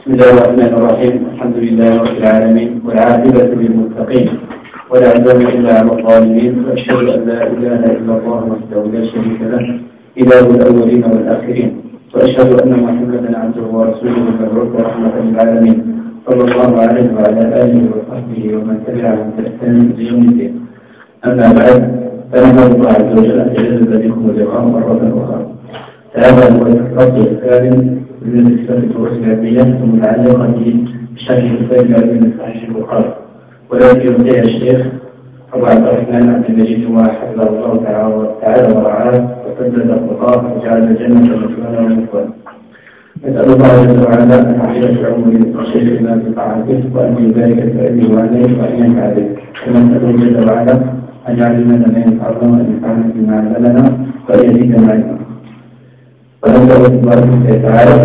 بسم الله الرحمن الرحيم. الحمد لله رب العالمين والعاقبة للمتقين ولا عدوان إلا على الظالمين، وأشهد أن لا إله إلا الله وحده لا شريك له إله الأولين والآخرين، وأشهد أن محمدا عبده ورسوله المبعوث رحمة للعالمين صلى الله عليه وعلى آله وصحبه ومن تبعهم بإحسان إلى يوم الدين. أما بعد، فنحمد الله عز وجل أن يجعل بكم اللقاء مرة أخرى. هذا هو الفصل الثالث من السلسلة الإسلامية المتعلقة بشرح كتاب العلم صحيح البخاري، والذي يرجع الشيخ أبو عبد الرحمن عبد المجيد حفظه الله تعالى ورعاه وسدد خطاه وجعل الجنة مثوانا ومثوانا. نسأل الله جل وعلا أن يحفظ في عمره وشيخنا في طاعته، وأن يبارك في علمه وعليه وأن ينفع به، كما نسأله جل وعلا أن يعلمنا ما ينفعنا وأن ينفعنا بما علمنا وأن يزيدنا علما. ونبدأ بسم الله تعالى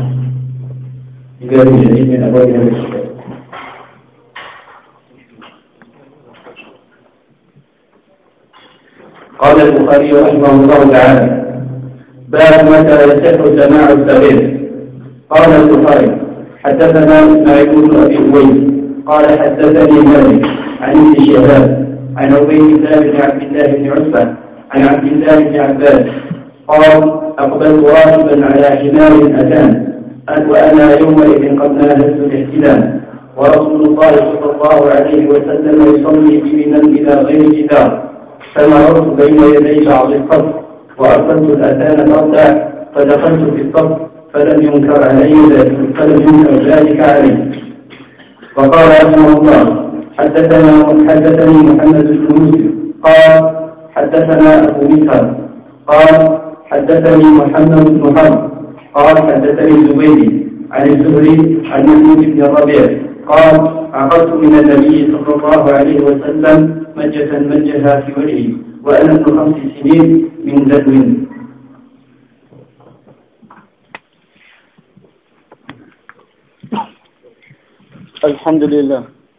بباب جديد من أبواب هذا الكتاب. قال البخاري رحمه الله تعالى: باب متى يصح سماع الصغير. قال البخاري: حدثنا اسماعيل بن ابي اويس قال حدثني مالك عن ابن شهاب عن عبيد الله بن عبد الله بن عتبة عن عبد الله بن عباس قال: أقبلت راكبا على حمار أتان، وأنا يومئذ قد ناهزت الاحتلام، ورسول الله صلى الله عليه وسلم يصلي بمنا إلى غير جدار، فمررت بين يدي بعض الصف، وأرسلت الأتان ترتع، فدخلت في الصف فلم ينكر ذلك علي. وقال رحمه الله: حدثني محمد بن مسلم قال حدثنا أبو مسهر قال حدثني محمد بن حرب قال حدثني الزبيدي عن الزهري عن محمود بن الربيع قال: عقدت من النبي صلى الله عليه وسلم مجها في وجهي وأنا ابن 5 سنين من دلو. الحمد لله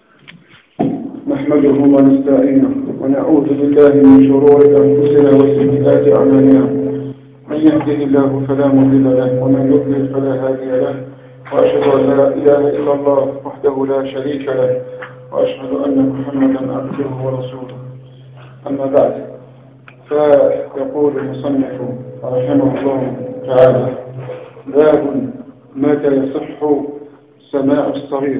نحمده ونستعينه ونعوذ بالله من شرور أنفسنا وسيئات أعمالنا، من يهده الله فلا مضل له ومن يضلل فلا هادي له، وأشهد أن لا إله إلا الله وحده لا شريك له، وأشهد أن محمدا عبده ورسوله. أما بعد، فيقول المصنف رحمه الله تعالى: باب متى يصح سماع الصغير.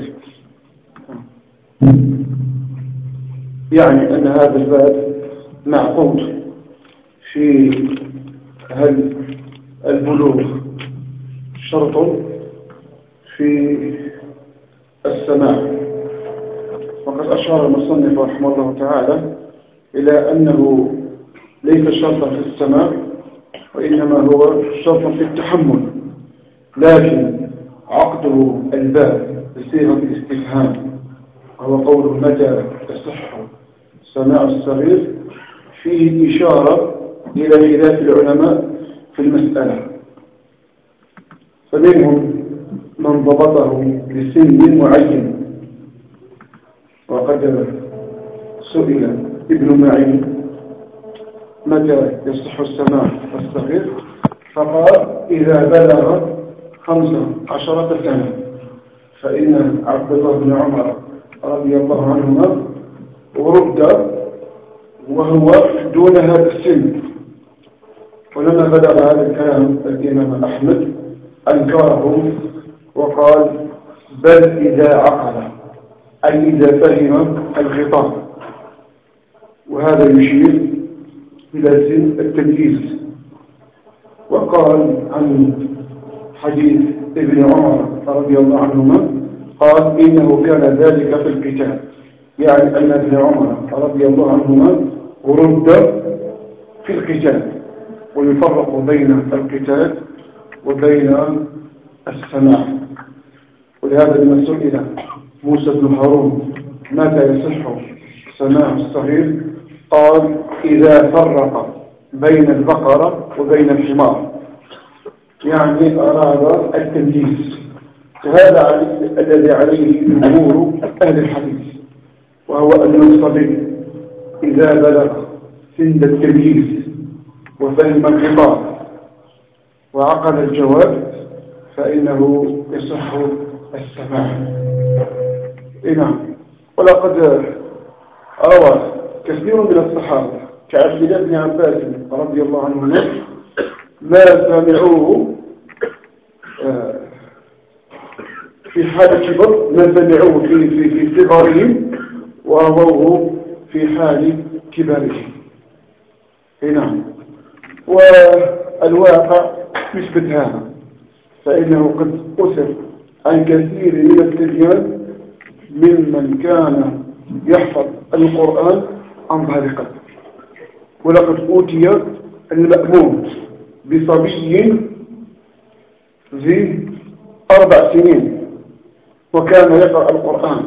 يعني أن هذا الباب معقود في هل البلوغ شرط في السماع. وقد أشار المصنف رحمه الله تعالى إلى أنه ليس شرطا في السماع، وإنما هو شرطا في التحمل، لكن عقده الباب بصيغة الاستفهام وهو قوله متى يصح سماع الصغير فيه إشارة إلى خلاف العلماء في المسألة، فمنهم من ضبطه لسن معين، وقد سئل ابن معين متى يصح السماع الصغير فقال: إذا بلغ 15 سنة، فإن عبد الله بن عمر رضي الله عنهما ورد وهو دون هذا السن، ولما بدأ هذا الكلام الإمام أحمد أنكره وقال: بل إذا عقل، أي إذا فهم الخطاب، وهذا يشير إلى سن التمييز. وقال عن حديث ابن عمر رضي الله عنهما قال: إنه كان ذلك في القتال، يعني أن ابن عمر رضي الله عنهما ورد في القتال، ويفرق بين القتال وبين السماع. ولهذا لما سئل موسى بن هارون متى يصح سماع الصغير قال: إذا فرق بين البقرة وبين الحمار، يعني أراد التمييز. وهذا الذي عليه جمهور أهل الحديث، وهو أن الصبي إذا بلغ سن التمييز وفهم الخطاب وعقل الجواب فإنه يصح السماع. نعم. ولقد روى كثير من الصحابة كعبد الله بن عباس رضي الله عنهما ما سمعوه في حال كبر، ما سمعوه في صغرهم ورووه في حال كبرهم. نعم. والواقع يثبت هذا، فإنه قد أسر عن كثير من الصبيان ممن كان يحفظ القرآن عن ظهر قلب. ولقد أوتي المأمون بصبي ذي 4 سنين وكان يقرأ القرآن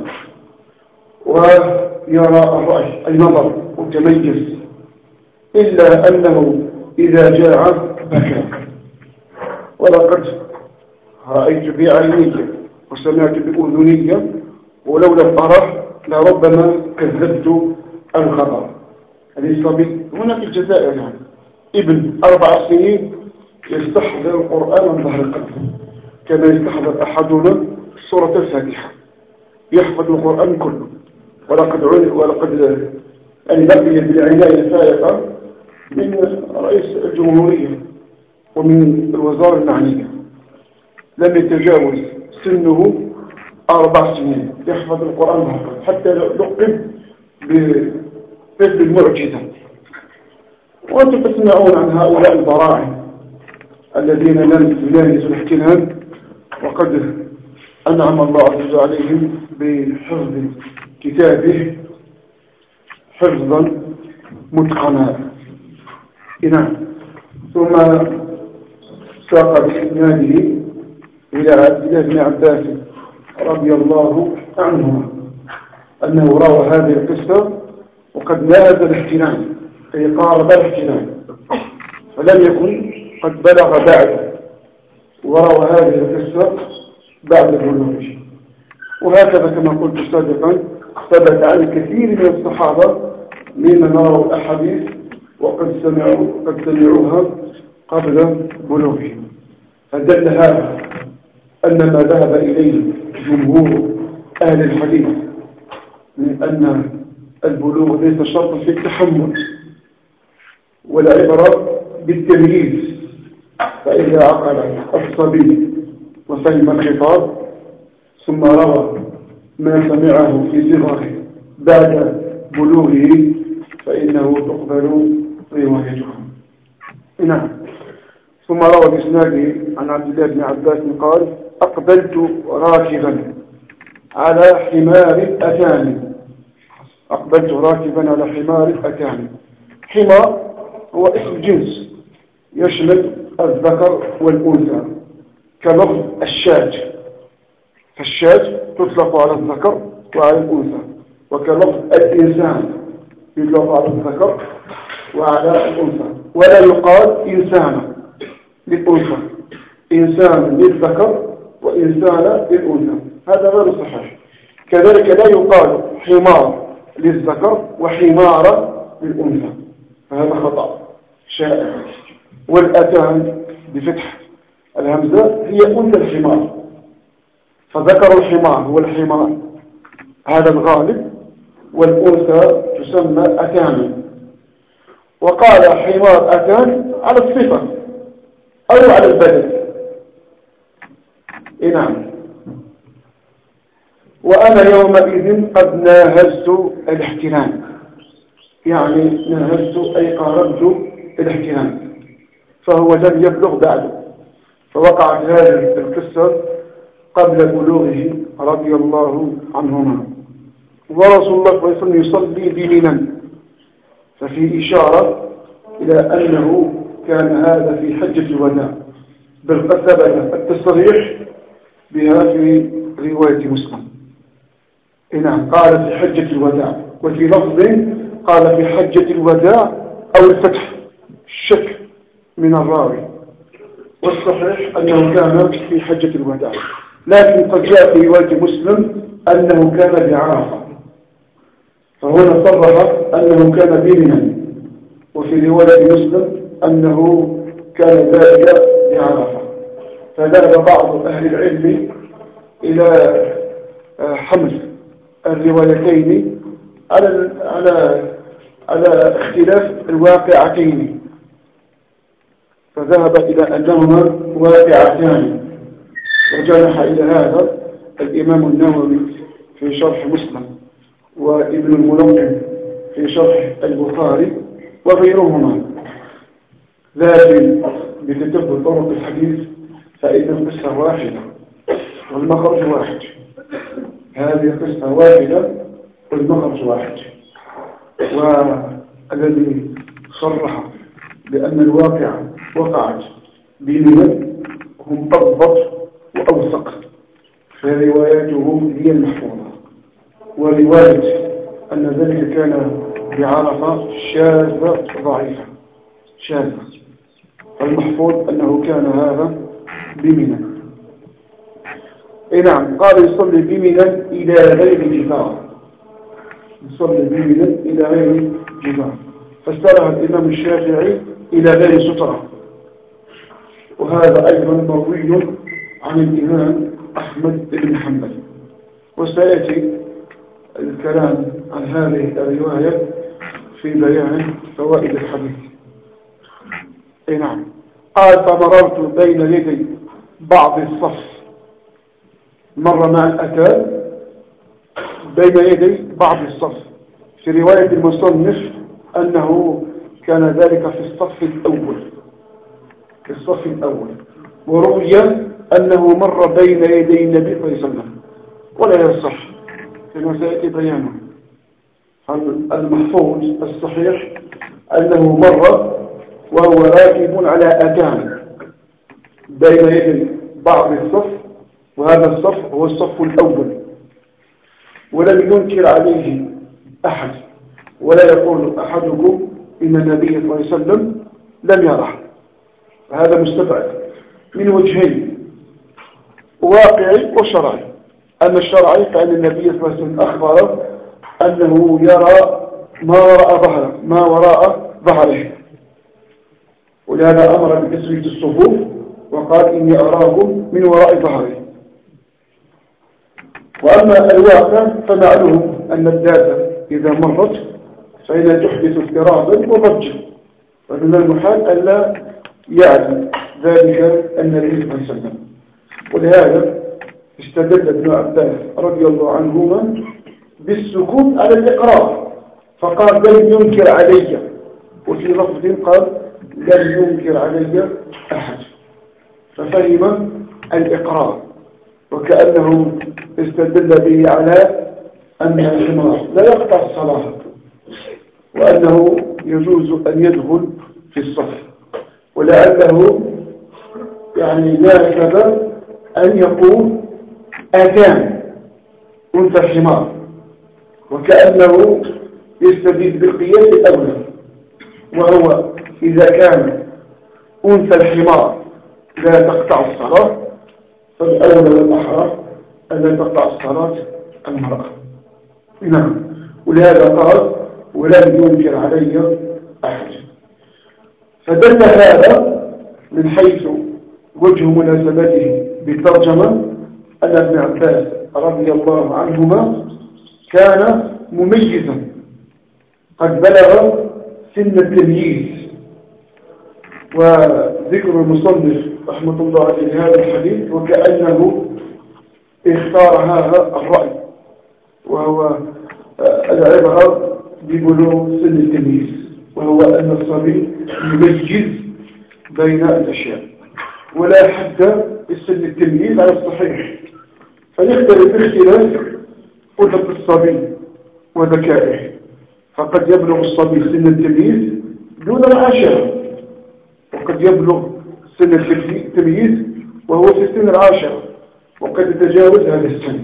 ويرى الرأي النظر متميز، إلا أنه إذا جاع بكى. ولقد رأيت بعيني وسمعت بأذني ولو لم أره لربما كذبت الخبر. هذا الصبي هنا في الجزائر يعني ابن 4 سنين يستحضر القرآن من ظهر قلبه كما يستحضر أحدنا سورة الفاتحة، يحفظ القرآن كله. ولقد بقي بالعناية الفائقة من رئيس الجمهورية ومن الوزارة المعنية، لم يتجاوز سنه 4 سنين يحفظ القرآن بحقا، حتى لقب بطفل المعجزة. وأنتم تسمعون عن هؤلاء البراعم الذين لم يناهزوا الاحتلال، وقد أنعم الله عز وجل عليهم بحفظ كتابه حفظا متقنا. نعم. ثم ساق بإسناده إلى عبد الله بن عباس رضي الله عنهما أنه روى هذه القصة وقد ناهز الاحتلال، أي قارب الاحتلال، فلم يكن قد بلغ بعد، وروى هذه القصة بعد بلوغه. وهكذا كما قلت سابقا ثبت عن كثير من الصحابة ممن رووا الأحاديث وقد سمعوها قبل بلوغهم. فدل هذا أن ما ذهب إليه جمهور أهل الحديث من أن البلوغ ليس شرطا في التحمل، والعبرة بالتمييز. فإذا عقل الصبي وفهم الخطاب ثم روى ما سمعه في صغره بعد بلوغه فإنه تقبل روايته. نعم. ثم روى بإسناده عن عبد الله بن عباس قال: أقبلت راكبا على حمار أتاني. أقبلت راكبا على حمار أتاني. حمار هو اسم جنس يشمل الذكر والأنثى كلفظ الشاة، فالشاة تطلق على الذكر وعلى الأنثى، وكلفظ الإنسان يطلق على الذكر وعلى الأنثى، ولا يقال إنسان للأنثى، إنسان للذكر وإنسان للأنثى، هذا غير صحيح. كذلك لا يقال حمار للذكر وحمار للأنثى، فهذا خطأ شائع. والأتان بفتح الهمزة هي أنثى الحمار، فذكر الحمار هو الحمار هذا الغالب، والأنثى تسمى أتانا. وقال حمار أتان على الصفة أو على البدن. نعم. وأنا يومئذ قد ناهزت الاحتلام، يعني ناهزت أي قاربت الاحتلام، فهو لم يبلغ بعد. فوقعت هذه القصة قبل بلوغه رضي الله عنهما. ورسول الله صلى الله عليه وسلم يصلي بمنى، ففي إشارة إلى أنه كان هذا في حجة الوداع، بل قد ثبت التصريح بها في رواية مسلم. نعم. قال في حجة الوداع، وفي لفظ قال في حجة الوداع أو الفتح، الشك من الراوي، والصحيح أنه كان في حجة الوداع. لكن قد جاء في رواية مسلم أنه كان بعرفة، فهنا صرح أنه كان بمنى، وفي رواية مسلم أنه كان ذلك بعرفة. فذهب بعض أهل العلم إلى حمل الروايتين على اختلاف الواقعتين، فذهب إلى أنهما واقعتان، وجنح إلى هذا الإمام النووي في شرح مسلم، وابن الملقن في شرح البخاري وغيرهما. لكن بتتبع طرق الحديث فإن القصة واحدة والمخرج واحد. هذه قصة واحدة والمخرج واحد. والذي صرح بأن الواقع وقعت بمن هم أضبط وأوثق، فرواياتهم هي المحفوظة. ورواية أن ذلك كان بعرفة شاذة ضعيفة شاذة، المحفوظ أنه كان هذا بمنى. نعم، قال يصلي بمنى إلى غير جدار، يصلي بمنى إلى غير جدار، فسرها الإمام الشافعي إلى غير سترة. وهذا أيضا مروي عن الإمام أحمد بن حنبل، وسيأتي الكلام عن هذه الرواية في بيان فوائد الحديث. نعم، قال فمررت بين يدي بعض الصف، مر مع الأتان بين يدي بعض الصف. في رواية المصنف أنه كان ذلك في الصف الأول، في الصف الأول، وروي أنه مر بين يدي النبي صلى الله عليه وسلم، ولا يصح كما سيأتي بيانه. المحفوظ الصحيح أنه مر وهو راكب على أتان بين يدي بعض الصف، وهذا الصف هو الصف الأول، ولم ينكر عليه أحد، ولا يقول أحدكم إن النبي صلى الله عليه وسلم لم يره. هذا مستبعد من وجهين، واقعي وشرعي. أما الشرعي فإن النبي صلى الله عليه وسلم أخبر أنه يرى ما وراء ظهره، ولهذا أمر بتسوية الصفوف وقال إني أراكم من وراء ظهري. وأما الواقع فمعلوم أن الدابة إذا مرت فإنها تحدث اضطرابا وضجا، ومن المحال ألا يعلم ذلك النبي صلى الله عليه وسلم. ولهذا استدل ابن عباس رضي الله عنهما بالسكوت على الإقرار، فقال لم ينكر علي، وفي لفظ قال لم ينكر علي أحد، ففهم الإقرار، وكأنه استدل به على أن الحمار لا يقطع الصلاة، وأنه يجوز أن يدخل في الصف، ولعله يعني ناسب أن يقول أتان أنثى الحمار، وكأنه يستدل بالقياس الأولى، وهو إذا كان أنثى الحمار لا تقطع الصلاة فالأولى والأحرى أن لا تقطع الصلاة المرأة. نعم، ولهذا قال ولم ينكر علي أحد. فدل هذا من حيث وجه مناسبته بالترجمة أن ابن عباس رضي الله عنهما كان مميزا قد بلغ سن التمييز. وذكر المصنف رحمة الله عليه هذا الحديث وكأنه اختار هذا الرأي، وهو العبرة ببلوغ سن التمييز، وهو أن الصبي يميز بين الأشياء، ولا حد السن التمييز على الصحيح، فيختلف باختلاف قدرة الصبي وذكائه. فقد يبلغ الصبي سن التمييز دون العاشرة، وقد يبلغ سن التمييز وهو في السن العاشرة، وقد يتجاوز هذا السن.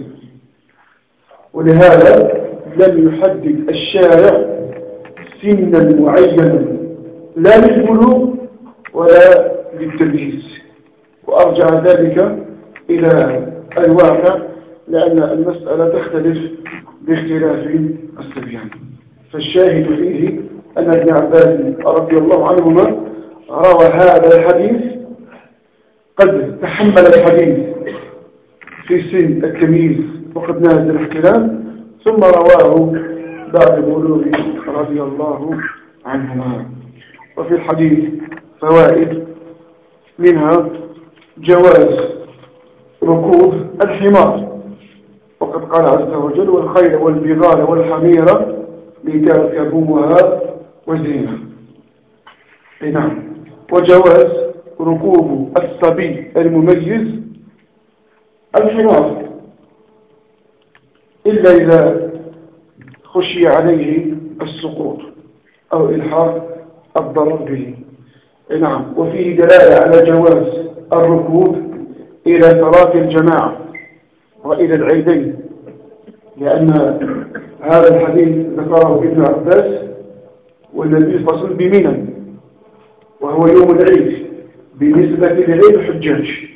ولهذا لم يحدد الشارع سنا معينا لا للبلوغ ولا للتمييز، وأرجع ذلك إلى الواقع، لأن المسألة تختلف باختلاف الصبيان. فالشاهد فيه أن ابن عباس رضي الله عنهما روى هذا الحديث، قد تحمل الحديث في سن التمييز وقد نهز الاحتلام، ثم رواه بعد بلوغ رضي الله عنهما. وفي الحديث فوائد، منها جواز ركوب الحمار، وقد قال عز وجل: والخيل والبغال والحمير لتركبوها وزينة. نعم. وجواز ركوب الصبي المميز الحمار إلا إذا خشي عليه السقوط أو إلحاق الضرر به. نعم. وفيه دلالة على جواز الركوب إلى صلاة الجماعة وإلى العيدين، لأن هذا الحديث ذكره ابن عباس والنبي فصل بمنى، وهو يوم العيد بالنسبة لعيد الحجاج،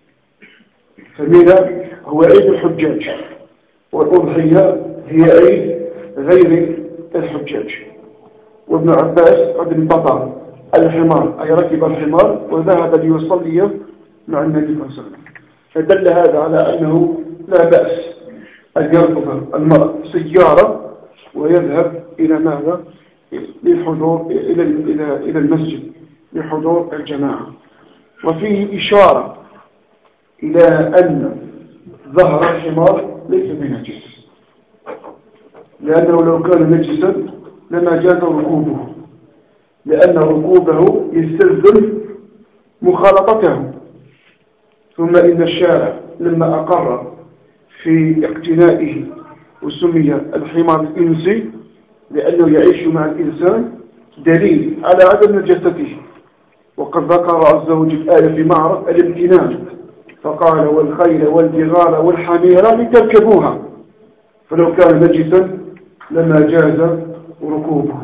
فمنى هو عيد الحجاج، والأضحية هي عيد غير الحجاج. وابن عباس قد انتظر الحمار، أي ركب الحمار وذهب ليصلي مع النبي صلى الله عليه وسلم، فدل هذا على أنه لا بأس أن يركب المرء سيارة ويذهب إلى ماذا؟ للحضور إلى المسجد لحضور الجماعة. وفيه إشارة إلى أن ظهر الحمار ليس بنجس، لأنه لو كان نجسا لما جاز ركوبه، لأن ركوبه يستلزم مخالطته. ثم إن الشارع لما أقر في اقتنائه وسمي الحمار الإنسي لأنه يعيش مع الإنسان دليل على عدم نجاسته. وقد ذكر عز وجل آية في معرض الامتنان فقال: والخيل والبغال والحمير لتركبوها، فلو كان نجسا لما جاز ركوبه.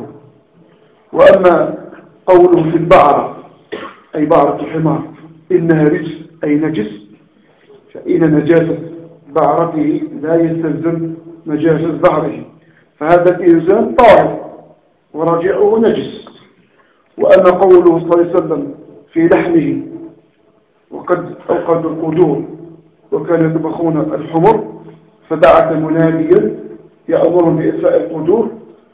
وأما قوله في البعرة أي بعرة الحمار إنها رجس أي نجس، فإن نجاسة بعرته لا يستلزم نجاسة ظهره، فهذا الإنسان طاهر ورجعه نجس. وأما قوله صلى الله عليه وسلم في لحمه وقد أوقد القدور وكانوا يطبخون الحمر، فبعث مناديا يأمرهم بإطفاء القدور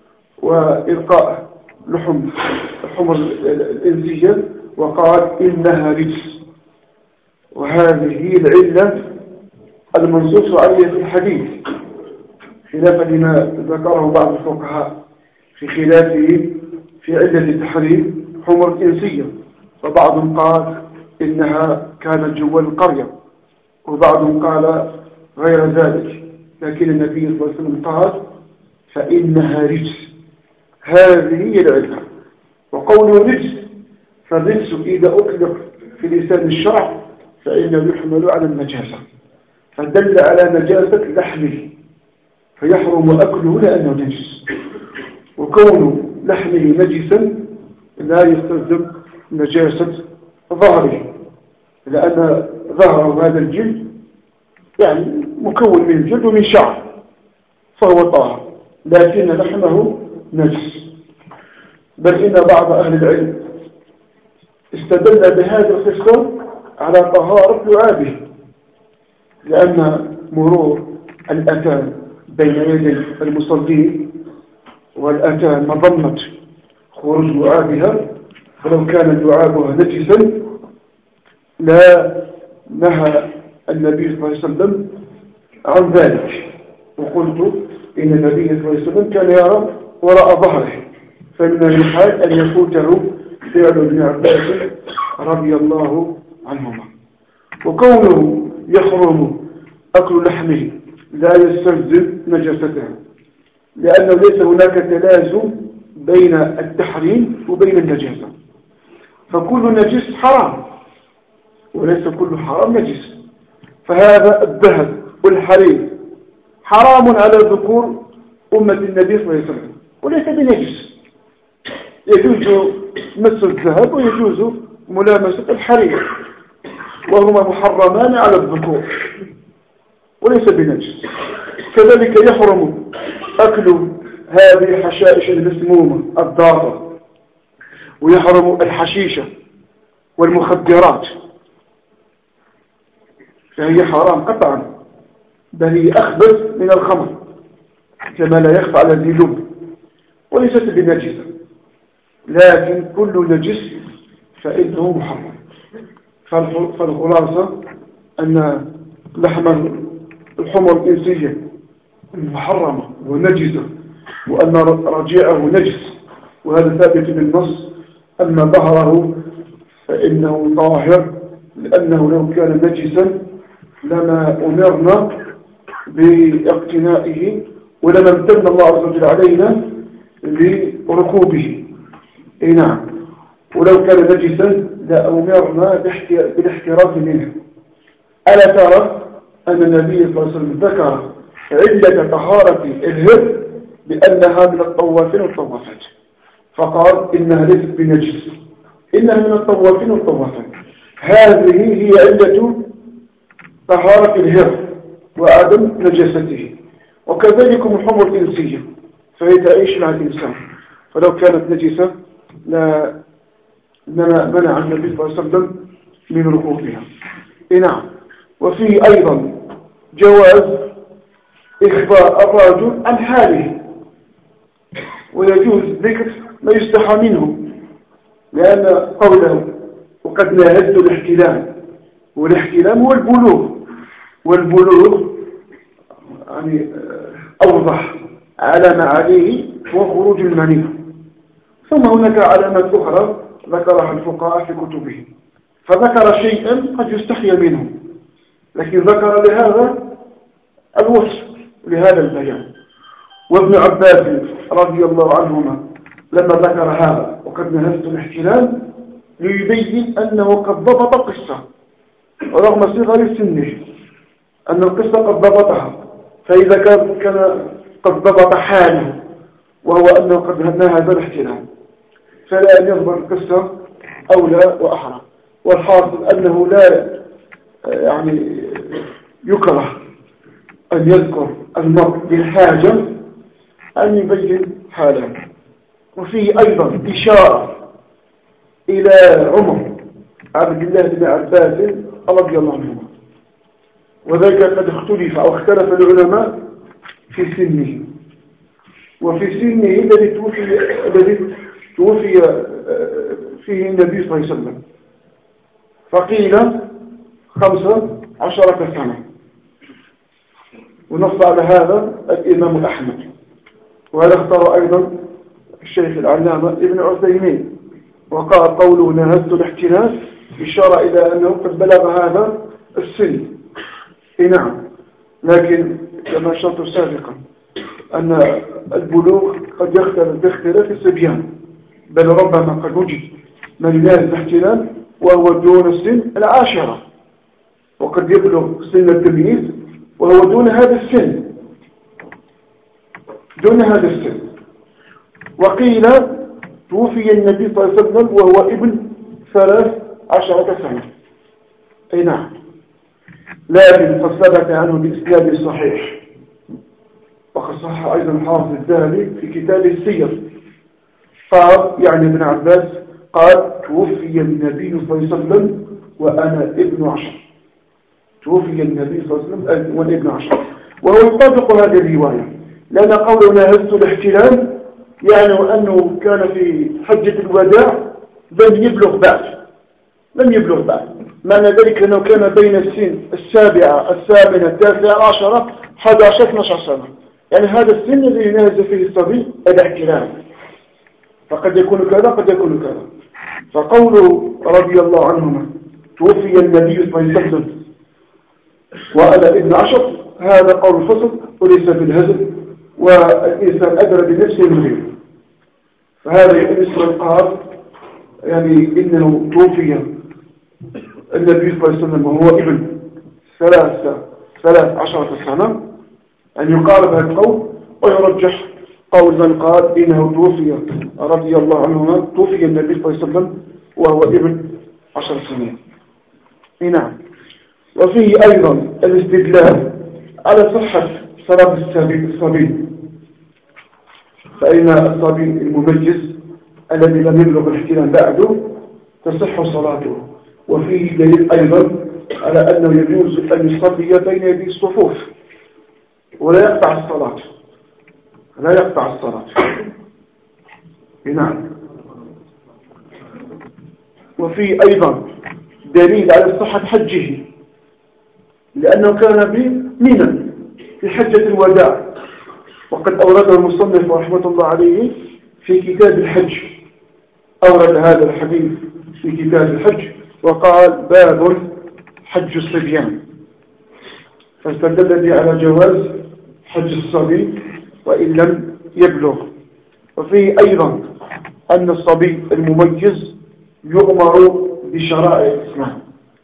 وإلقاء لحم الحمر الإنسية، وقال: إنها رجس. وهذه هي العلة المنصوص عليها في الحديث، خلافا لما ذكره بعض الفقهاء في خلافه في علة تحريم حمر الإنسية، فبعضهم قال إنها كانت جوا القرية، وبعضهم قال غير ذلك، لكن النبي صلى الله عليه وسلم قال: فإنها رجس. هذه هي العلة. وقوله رجس، فالرجس إذا أطلق في لسان الشرع فإنه يحمل على النجاسة، فدل على نجاسة لحمه فيحرم أكله لأنه نجس. وكون لحمه نجسا لا يستلزم نجاسة ظهره، لأن ظهره هذا الجلد يعني مكون من الجلد ومن شعر فهو طاهر، لكن لحمه نجس. بل إن بعض أهل العلم استدل بهذا القصة على طهارة لعابه، لأن مرور الأتان بين يدي المصلين والأتان مظنة خروج لعابها، فلو كان لعابها نجسا لا نهى النبي صلى الله عليه وسلم عن ذلك. وقلت إن النبي صلى الله عليه وسلم كان يرى وراء ظهره، فمن المحال أن يفوته فعل ابن عباس رضي الله عنهما. وكونه يحرم أكل لحمه لا يستلزم نجاسته، لأنه ليس هناك تلازم بين التحريم وبين النجاسة، فكل نجس حرام وليس كل حرام نجس. فهذا الذهب والحرير حرام على ذكور أمة النبي صلى الله عليه وسلم وليس بنجس، يجوز مس الذهب ويجوز ملامسة الحرير، وهما محرمان على الذكور وليس بنجس. كذلك يحرم أكل هذه الحشائش المسمومة الضارة، ويحرم الحشيشة والمخدرات، فهي حرام قطعا بل هي أخبث من الخمر كما لا يخفى على ذي لب، وليست بنجسة، لكن كل نجس فإنه محرم. فالخلاصة أن لحم الحمر الإنسية محرمة ونجسة، وأن رجيعه نجس، وهذا ثابت بالنص. أما ظهره فإنه طاهر، لأنه لو كان نجسا لما أمرنا باقتنائه ولما امتن الله عز وجل علينا لركوبه. نعم، ولو كان نجسا لأمرنا بالاحتراز منه. ألا ترى أن النبي صلى الله عليه وسلم ذكر علة طهارة الهر بأنها من الطوافين والطوافات، فقال إنها ليست بنجس، إنها من الطوافين والطوافات. هذه هي علة طهارة الهر وعدم نجاسته. وكذلك الحمر الإنسية فهي تعيش مع الإنسان، فلو كانت نجسة لا منع النبي صلى الله عليه وسلم من ركوبها. نعم. وفيه أيضا جواز إخبار الرجل عن حاله، ويجوز ذكر ما يستحى منه، لأن قوله وقد ناهزت الاحتلام، والاحتلام هو البلوغ، والبلوغ يعني أوضح علامة عليه هو خروج المني. ثم هناك علامات أخرى ذكرها الفقهاء في كتبهم، فذكر شيئا قد يستحيا منه، لكن ذكر لهذا الوصف لهذا البيان. وابن عباس رضي الله عنهما لما ذكر هذا وقد نهزت الاحتلال ليبين أنه قد ضبط القصة رغم صغر سنه، أن القصة قد ضبطها، فإذا كان قد ضبط حاله وهو أنه قد نهز الاحتلال فلا أن يضبط القصة أولى وأحرى. والحاصل أنه لا يعني يكره أن يذكر المرء بالحاجة أن يبين حاله. وفيه أيضا إشارة إلى عمر عبد الله بن عباس رضي الله عنه، وذلك قد اختلف أو اختلف العلماء في سنه، وفي سنه الذي توفي فيه النبي صلى الله عليه وسلم، فقيل 15 سنة، ونص على هذا الإمام أحمد، وهذا اختار أيضا الشيخ العلامة ابن عثيمين، وقال قوله نهزت الاحتلال إشارة إلى أنه قد بلغ هذا السن. نعم، لكن كما شرط سابقا أن البلوغ قد يختلف باختلاف الصبيان، بل ربما قد وجد من نهز الاحتلال وهو دون السن 10، وقد يبلغ سن التمييز وهو دون هذا السن، وقيل توفي النبي صلى الله عليه وسلم وهو ابن 13 سنة. أي نعم، لكن قد ثبت عنه بإسناد صحيح، وقد صح أيضا حافظ الذهبي في كتاب السير، قال يعني ابن عباس قال توفي النبي صلى الله عليه وسلم وأنا ابن 10، توفي النبي صلى الله عليه وسلم وأنا ابن 10، وهو يطابق هذه الرواية، لأن قوله نهزت الاحتلال يعني أنه كان في حجة الوداع لم يبلغ بعد، معنى ذلك أنه كان بين السن 7 8 9 10 11 12 سنة، يعني هذا السن الذي نهز فيه الصبي الاحتلال، فقد يكون كذا قد يكون كذا. فقوله رضي الله عنهما توفي النبي صلى الله عليه وسلم وأنا ابن 10، هذا قول فصل وليس بالهزل، والإنسان أدرى بنفسه من غيره. فهذا يؤنس القهر، يعني إنه توفي النبي صلى الله عليه وسلم وهو ابن 13 سنة، أن يقارب هذا القول، ويرجح قول من قال إنه توفي رضي الله عنهما توفي النبي صلى الله عليه وسلم وهو ابن 10 سنين. نعم. وفيه أيضا الاستدلال على صحة صلاة الصبي، فإن الصبي المميز الذي لم يبلغ الاحتلام بعده تصح صلاته. وفيه دليل أيضا على أنه يجوز أن يصلي بين يدي الصفوف، ولا يقطع الصلاة، لا يقطع الصلاة. نعم. وفي أيضا دليل على صحة حجه، لأنه كان بمنى في حجة الوداع، وقد أورده المصنف رحمة الله عليه في كتاب الحج، أورد هذا الحديث في كتاب الحج وقال باب حج الصبيان، فاستدل به على جواز حج الصبي وإن لم يبلغ. وفيه أيضا أن الصبي المميز يؤمر بشرائع الإسلام،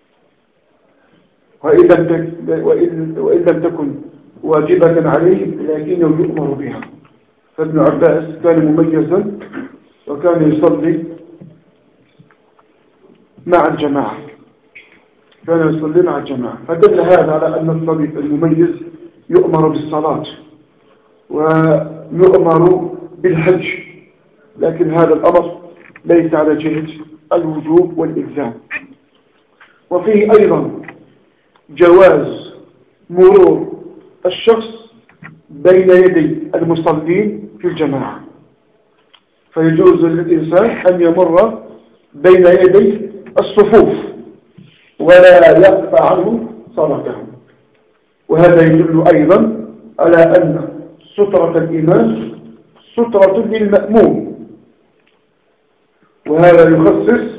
وإن لم تكن واجبة عليه لكنه يؤمر بها. فابن عباس كان مميزا وكان يصلي مع الجماعة، فدل هذا على أن الصبي المميز يؤمر بالصلاة ويؤمر بالحج، لكن هذا الأمر ليس على جهة الوجوب والإلزام. وفيه أيضا جواز مرور الشخص بين يدي المصلين في الجماعة، فيجوز للإنسان أن يمر بين يدي الصفوف ولا يقطع عنه صلاته. وهذا يدل أيضا على أن سترة الإمام سترة للمأموم، وهذا يخصص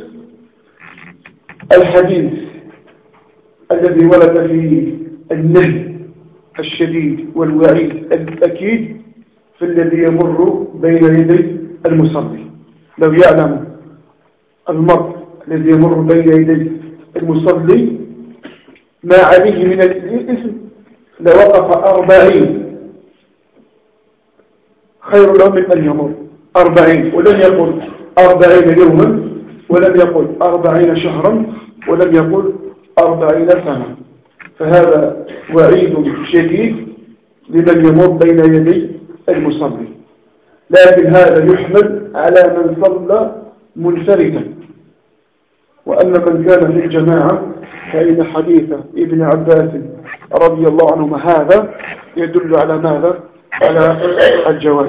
الحديث الذي ورد في النهي الشديد والوعيد الأكيد في الذي يمر بين يدي المصلي. لو يعلم المرء الذي يمر بين يدي المصلي ما عليه من الإثم لوقف 40 خير له من أن يمر 40، ولم يقل 40 يوما، ولم يقل 40 شهرا، ولم يقل 40 سنة. فهذا وعيد شديد لمن يمر بين يدي المصلي، لكن هذا يحمل على من صلى منفردا. وأما من كان في الجماعة فإن حديث ابن عباس رضي الله عنهما هذا يدل على ماذا؟ على الجواز.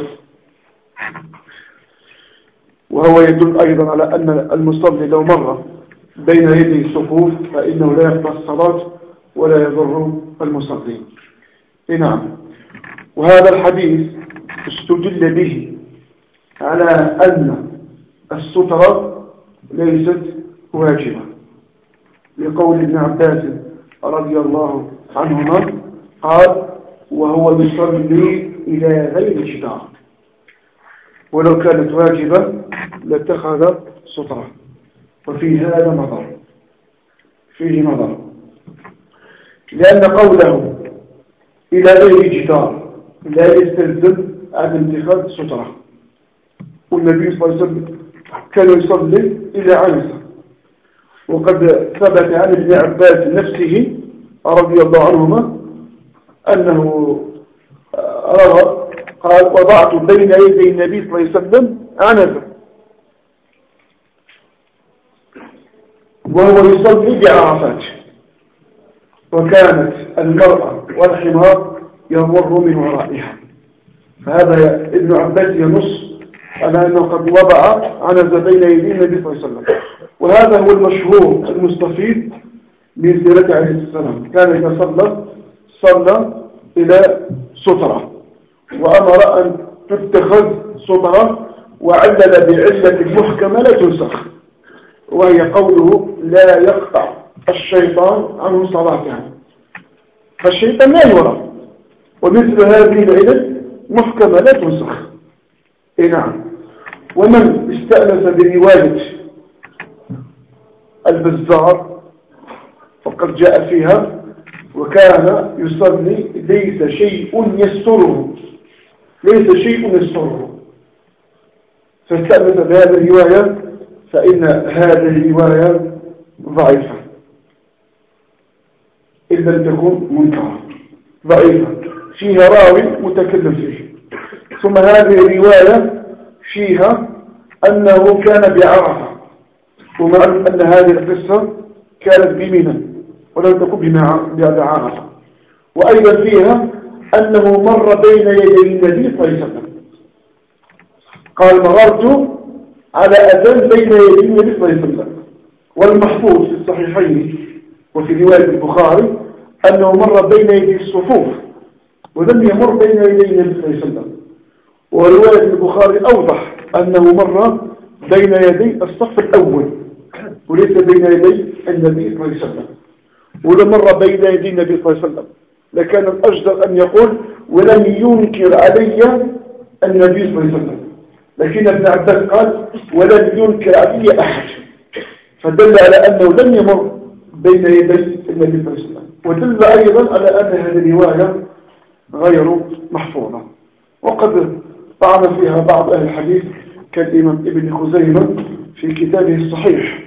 وهو يدل أيضا على أن المصلي لو مر بين يدي الصفوف فإنه لا يقطع الصلاة ولا يضر المصلين. نعم. وهذا الحديث استدل به على أن السترة ليست واجبة، لقول ابن عباس رضي الله عنهما قال وهو يصلي إلى غير جدار، ولو كانت واجبة لاتخذ سترة. وفي هذا نظر، فيه نظر، لأن قوله إلى غير جدار لا يستلزم عدم اتخاذ سترة. والنبي صلى الله عليه وسلم كان يصلي إلى عنزة، وقد ثبت عن ابن عباس نفسه رضي الله عنهما أنه روى قال وضعت بين يدي النبي صلى الله عليه وسلم عنزة وهو يصلي بعرفات، وكانت المرأة والحمار يمر من ورائها. فهذا ابن عباس ينص على أنه قد وضع عنزة بين يدي النبي صلى الله عليه وسلم. وهذا هو المشهور المستفيد من سيرته عليه السلام، كان إذا صلى إلى سترة، وأمر أن تتخذ سترة، وعلل بعلة محكمة لا تنسخ، وهي قوله لا يقطع الشيطان عنه صلاته، فالشيطان لا يرى، ومثل هذه العلل محكمة لا تنسخ. نعم. ومن استأنس برواية البزار فقد جاء فيها وكان يصلي ليس شيء يستره، فاستأنس بهذه الرواية، فإن هذه الرواية ضعيفة إن لم تكن منكرة، ضعيفة فيها راوي متكلم فيه. ثم هذه الرواية فيها أنه كان بعرفة، ومعلوم أن هذه القصة كانت بمنى ولم تكن بعرفة. وأيضا فيها أنه مر بين يدي النبي صلى الله عليه وسلم. قال مررت على أذان بين يدي النبي صلى الله عليه وسلم. والمحفوظ في الصحيحين وفي رواية البخاري أنه مر بين يدي الصفوف ولم يمر بين يدي النبي صلى الله عليه وسلم. ورواية البخاري أوضح أنه مر بين يدي الصف الأول وليس بين يدي النبي صلى الله عليه وسلم. ولم مر بين يدي النبي صلى الله عليه وسلم لكان الأجدر أن يقول ولم ينكر علي النبي صلى الله عليه وسلم، لكن ابن عباس قال ولم ينكر علي أحد، فدل على أنه لم يمر بين يدي النبي صلى الله عليه وسلم. ودل أيضا على أن هذه الرواية غير محفوظة، وقد طعن فيها بعض أهل الحديث كالإمام ابن خزيمة في كتابه الصحيح،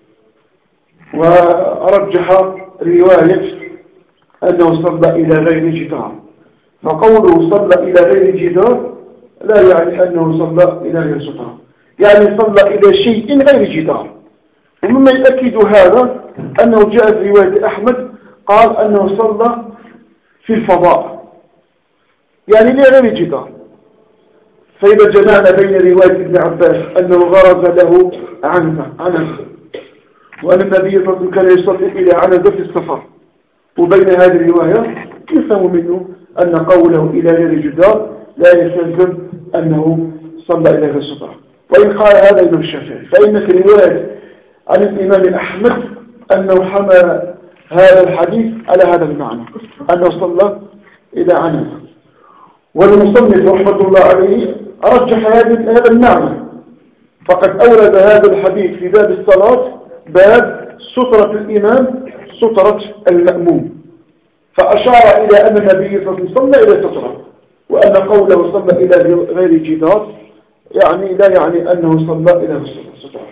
ورجح رواية أنه صلى إلى غير جدار. فقوله صلى إلى غير جدار لا يعني أنه صلى إلى غير سترة، يعني صلى إلى شيء غير جدار. ومما يؤكد هذا أنه جاء في رواية أحمد قال أنه صلى في الفضاء، يعني لغير جدار. فإذا جمعنا بين رواية ابن عباس أنه غرز له عنزة وأن النبي صلى الله عليه وسلم كان يصلي إلى عنزة في السفر، وبين هذه الرواية يفهم منه أن قوله إلى غير جدار لا يستلزم أنه صلى إلى غير سترة. وإن قال هذا ابن الشافعي فإن في رواية عن الإمام أحمد أنه حمل هذا الحديث على هذا المعنى أنه صلى إلى عنزة. والمصنف رحمة الله عليه رجح هذا المعنى، فقد أورد هذا الحديث في باب الصلاة باب سترة الإمام سترة المأموم، فأشار إلى أن النبي صلى الله عليه وسلم صلى إلى سترة، وأن قوله صلى إلى غير جدار يعني لا يعني أنه صلى إلى سترة.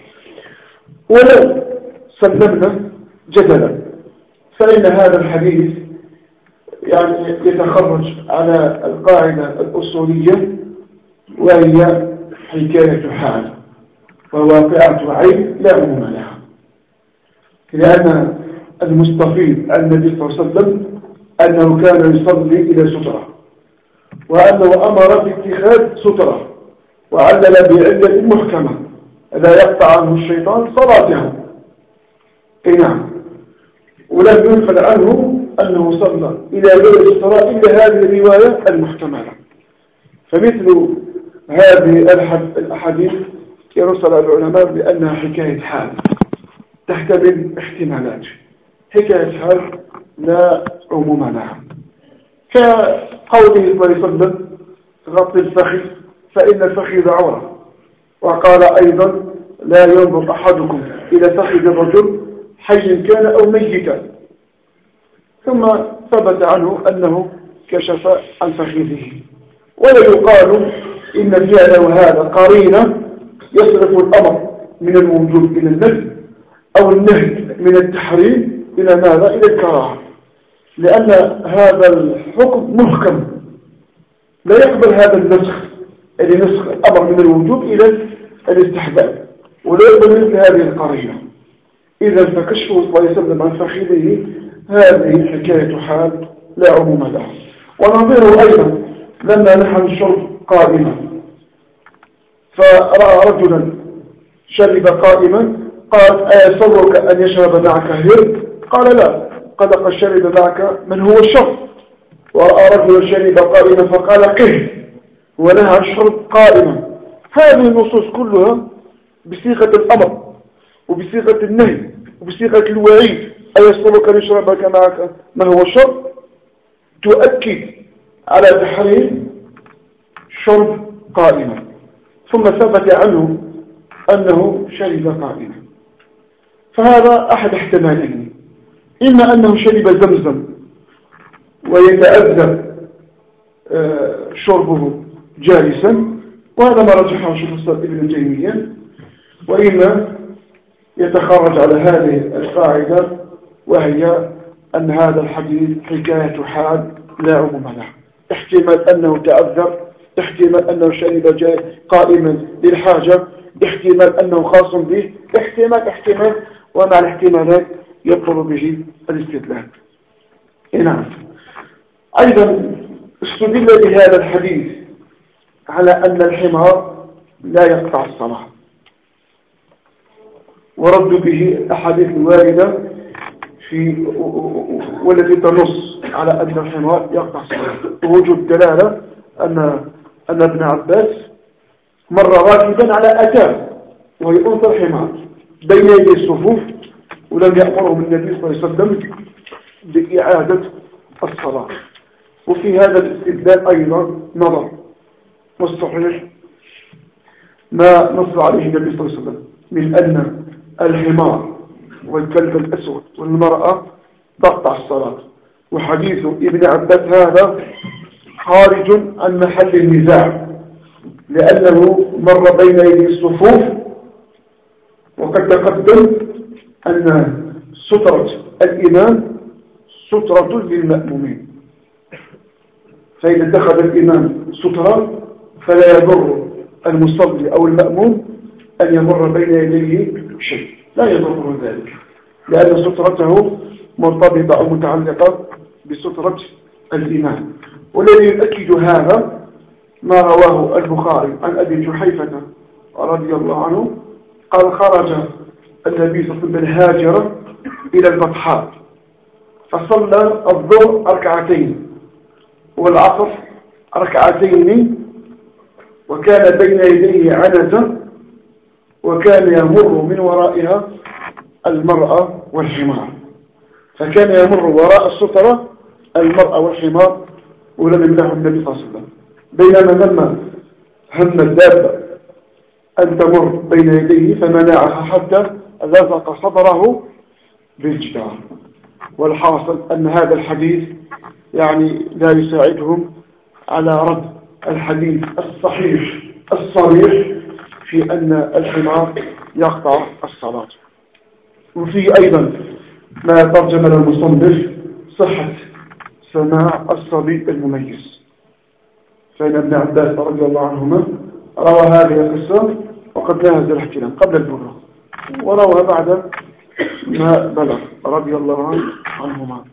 ولو سلمنا جدلا فإن هذا الحديث يعني يتخرج على القاعدة الأصولية وهي حكاية حال وواقعة عين لا عموم لها، لأن المستفيد عن النبي صلى الله عليه وسلم أنه كان يصلي إلى سترة، وأنه أمر باتخاذ سترة وعلل بعلة محكمة لا يقطع عنه الشيطان صلاته. نعم. ولم ينقل عنه أنه صلى إلى غير سترة إلا هذه الرواية المحتملة. فمثل هذه الأحاديث يرسل العلماء بأنها حكاية حال تحتمل احتمالات، حكاية حال لا عموم لها، كقوله صلى الله عليه وسلم غطي الفخذ فإن الفخذ عورة، وقال أيضا لا ينظر أحدكم إلى فخذ الرجل حي كان أو ميتا، ثم ثبت عنه أنه كشف عن فخذه. ولا يقال إن فعله هذا قرينة يصرف الأمر من الوجوب إلى النهي أو النهي من التحريم إلى ماذا؟ إلى الكراهة، لأن هذا الحكم محكم لا يقبل هذا النسخ، يعني نسخ الأمر من الوجوب إلى الاستحباب، ولا يقبل مثل هذه القرينة. إذا فكشفه صلى الله عليه وسلم عن فخذه هذه حكاية حال لا عموم لها. ونظيره أيضا لما نحن الشرب قائما فرأى رجلا شرب قائما قال أيسرك أن يشرب معك هرب؟ قال لا، قد قد شرب معك من هو الشرب. ورأى رجلا شرب قائما فقال قه ونهى الشرب قائما. هذه النصوص كلها بصيغة الأمر وبصيغة النهي وبصيغة الوعيد أيسرك أن يشربك معك من هو الشرب تؤكد على تحريم شرب قائما. ثم ثبت عنه أنه شرب قائما، فهذا أحد احتمالين، إما أنه شرب زمزم ويتأذى شربه جالسا، وهذا ما رجحه شيخ الإسلام ابن تيمية، وإما يتخرج على هذه القاعدة وهي أن هذا الحديث حكاية حال لا عموم له، احتمال أنه تأذى، احتمال أنه شرب قائما للحاجة، احتمال أنه خاص به، احتمال ومع الاحتمالات يطلب به الاستدلال. نعم. أيضا استدل بهذا الحديث على أن الحمار لا يقطع الصلاة، ورد به الأحاديث الواردة والتي تنص على أن الحمار يقطع الصلاة، ووجود دلالة أن ابن عباس مر راكبا على أتان وهي أنثى الحمار بين يدي الصفوف، ولم يأمرهم النبي صلى الله عليه وسلم بإعادة الصلاة. وفي هذا الاستدلال أيضا نظر، والصحيح ما نص عليه النبي صلى الله عليه وسلم من أن الحمار والكلب الأسود والمرأة تقطع الصلاة. وحديث ابن عباس هذا خارج عن محل النزاع، لأنه مر بين يدي الصفوف، وقد تقدم أن سترة الإمام سترة للمأمومين، فإذا اتخذ الإمام سترة فلا يضر المصلي أو المأموم أن يمر بين يديه شيء، لا يضره ذلك، لأن سترته مرتبطة أو متعلقة بسترة الإمام. والذي يؤكد هذا ما رواه البخاري عن أبي جحيفة رضي الله عنه قال خرج النبي صلى الله عليه وسلم بالهاجرة إلى البطحاء فصلى الظهر ركعتين والعصر ركعتين، وكان بين يديه عنزة، وكان يمر من ورائها المرأة والحمار، فكان يمر وراء السترة المرأة والحمار ولم يمنعه النبي صلى الله عليه وسلم. بينما لما هم الدابة أن تمر بين يديه فمنعها حتى لزق صدره بالجدار. والحاصل أن هذا الحديث يعني لا يساعدهم على رد الحديث الصحيح الصريح في أن الحمار يقطع الصلاة. وفيه أيضا ما ترجم المصنف صحة سماع الصبي المميز، فإن ابن عباس رضي الله عنهما روى هذه القصة وقد نهز الاحتلام قبل البلوغ، وروى بعد ما بلغ رضي الله عنهما.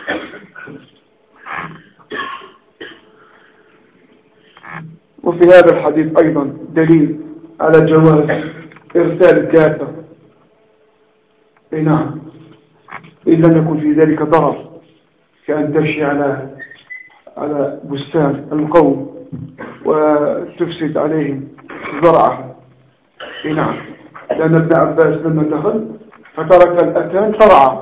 وفي هذا الحديث أيضا دليل على جواز إرسال الدابة، نعم، إن لم يكن في ذلك ضرر، كأن تمشي على بستان القوم وتفسد عليهم زرعه. نعم، لأن ابن عباس لما دخل فترك الأتان ترعى،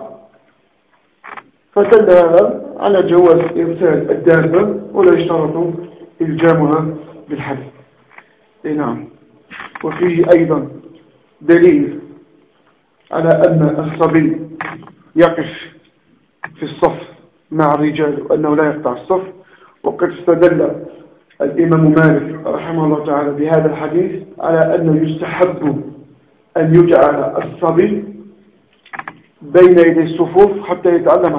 فدل هذا على جواز إرسال الدابة ولا يشترط إلجامها بالحد. نعم. وفيه أيضا دليل على أن الصبي يقف في الصف مع الرجال وأنه لا يقطع الصف، وقد استدل الإمام مالك رحمه الله تعالى بهذا الحديث على أنه يستحب أن يجعل الصبي بين يدي الصفوف حتى يتعلم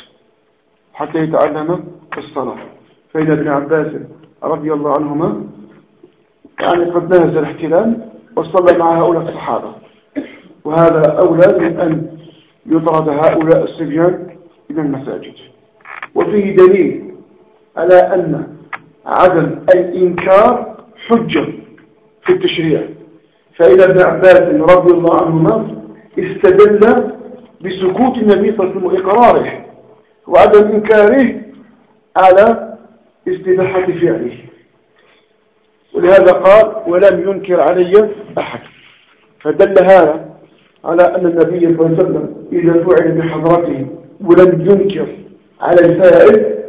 الصلاة. فإن ابن عباس رضي الله عنهما يعني قد نهز الاحتلام وصلى مع هؤلاء الصحابة، وهذا أولى من أن يطرد هؤلاء الصبيان إلى المساجد. وفيه دليل على أن عدم الإنكار حجة في التشريع، فإن ابن عباس رضي الله عنهما استدل بسكوت النبي صلى الله عليه وسلم وإقراره وعدم إنكاره على استباحة فعله، ولهذا قال ولم ينكر علي أحد. فدل هذا على أن النبي صلى الله عليه وسلم إذا فعل بحضرته ولم ينكر على الفاعل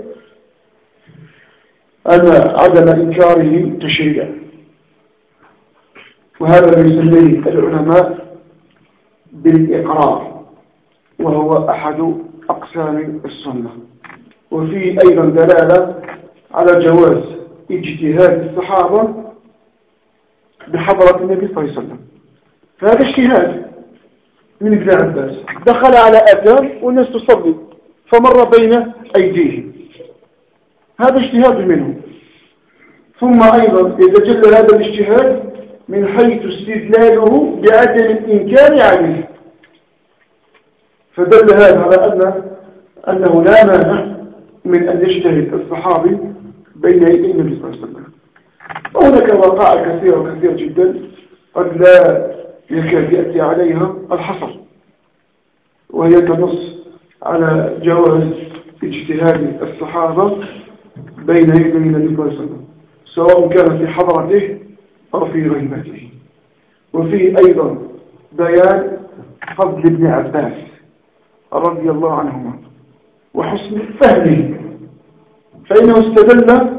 أن عدم إنكاره تشريعا، وهذا ما يسميه العلماء بالإقرار، وهو أحد أقسام السنة. وفيه أيضا دلالة على جواز اجتهاد الصحابة بحضرة النبي صلى الله عليه وسلم، فهذا اجتهاد من ابن عباس، دخل على أذان والناس تصلي فمر بين أيديهم، هذا اجتهاد منه. ثم أيضا يتجلى هذا الاجتهاد من حيث استدلاله بعدم الإنكار عليه، فدل هذا على أنه لا مانع من أن يجتهد الصحابي بين يدي النبي صلى الله عليه وسلم. وهناك وقائع كثيرة جدا قد لا يكاد يأتي عليها الحصر، وهي تنص على جواز اجتهاد الصحابة بين يدي النبي صلى الله عليه وسلم، سواء كان في حضرته أو في غيبته. وفيه أيضا بيان فضل ابن عباس رضي الله عنهما وحسن فهمه، فإنه استدل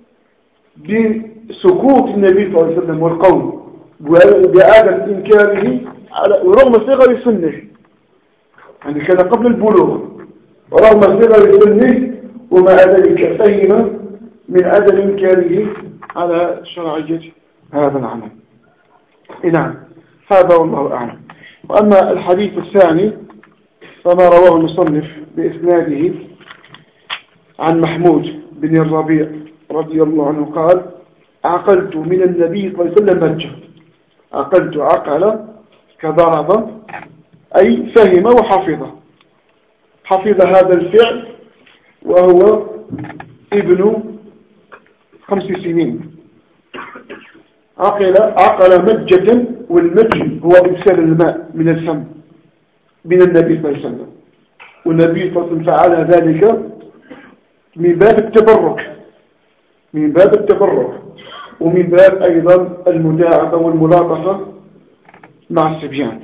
بسكوت النبي صلى الله عليه وسلم والقول بعدم إنكاره ورغم صغر سنه، يعني كان قبل البلوغ ورغم صغر سنه، ومع ذلك فهم من عدم إنكاره على شرعية هذا العمل. نعم، هذا والله أعلم. وأما الحديث الثاني فما رواه المصنف بإسناده عن محمود بن الربيع رضي الله عنه قال: عقلت من النبي صلى الله عليه وسلم مجة. عقلت عقل كضرب، أي فهم وحفظ. حفظ هذا الفعل وهو ابن 5 سنين. عقل مجة، والمج هو إرسال الماء من الفم من النبي صلى الله عليه وسلم، والنبي صلى الله عليه وسلم فعل ذلك من باب التبرك ومن باب أيضا المداعبة والملاطفة مع الصبيان.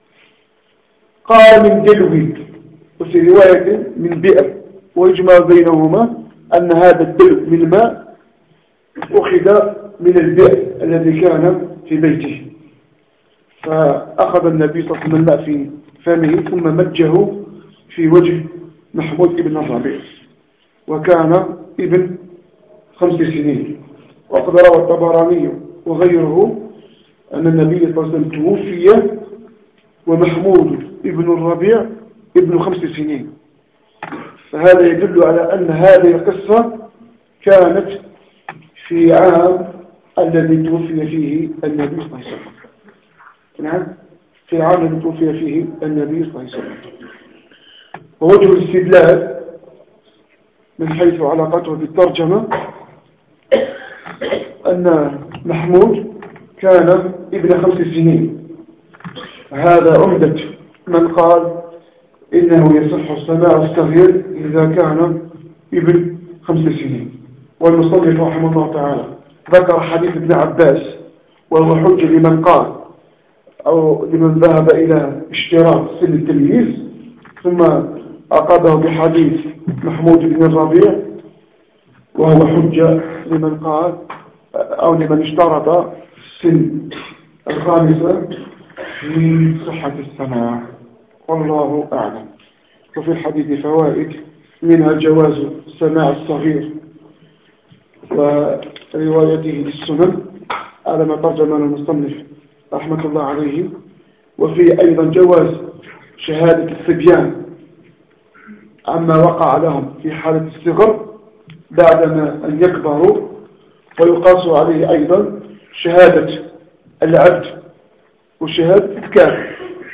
قال من دلو، وفي رواية من بئر، ويجمع بينهما أن هذا الدلو من الماء أخذ من البئر الذي كان في بيته، فأخذ النبي صلى الله عليه وسلم الماء في فمه ثم مجه في وجه محمود بن الربيع، وكان ابن 5 سنين. وقد روى الطبراني وغيره أن النبي صلى الله عليه وسلم توفي ومحمود ابن الربيع ابن 5 سنين، فهذا يدل على أن هذه القصة كانت في عام الذي توفي فيه النبي صلى الله عليه وسلم. نعم، في العام الذي توفي فيه النبي صلى الله عليه وسلم. ووجه الاستدلال من حيث علاقته بالترجمة أن محمود كان ابن 5 سنين، هذا عمدة من قال إنه يصح سماع الصغير إذا كان ابن 5 سنين. والمصنف رحمه الله تعالى ذكر حديث ابن عباس، وهو حجة لمن قال أو لمن ذهب إلى اشتراط سن التمييز، ثم أقاده بحديث محمود بن الربيع، وهو حجة لمن قال أو لمن اشترط سن 5 في صحة السماع، والله أعلم. وفي الحديث فوائد، منها جواز سماع الصغير وروايته للسنن على ما ترجم المصنف رحمة الله عليه. وفي أيضا جواز شهادة الصبيان عما وقع لهم في حالة الصغر بعدما أن يكبروا، ويقاس عليه أيضا شهادة العبد وشهادة الكافر،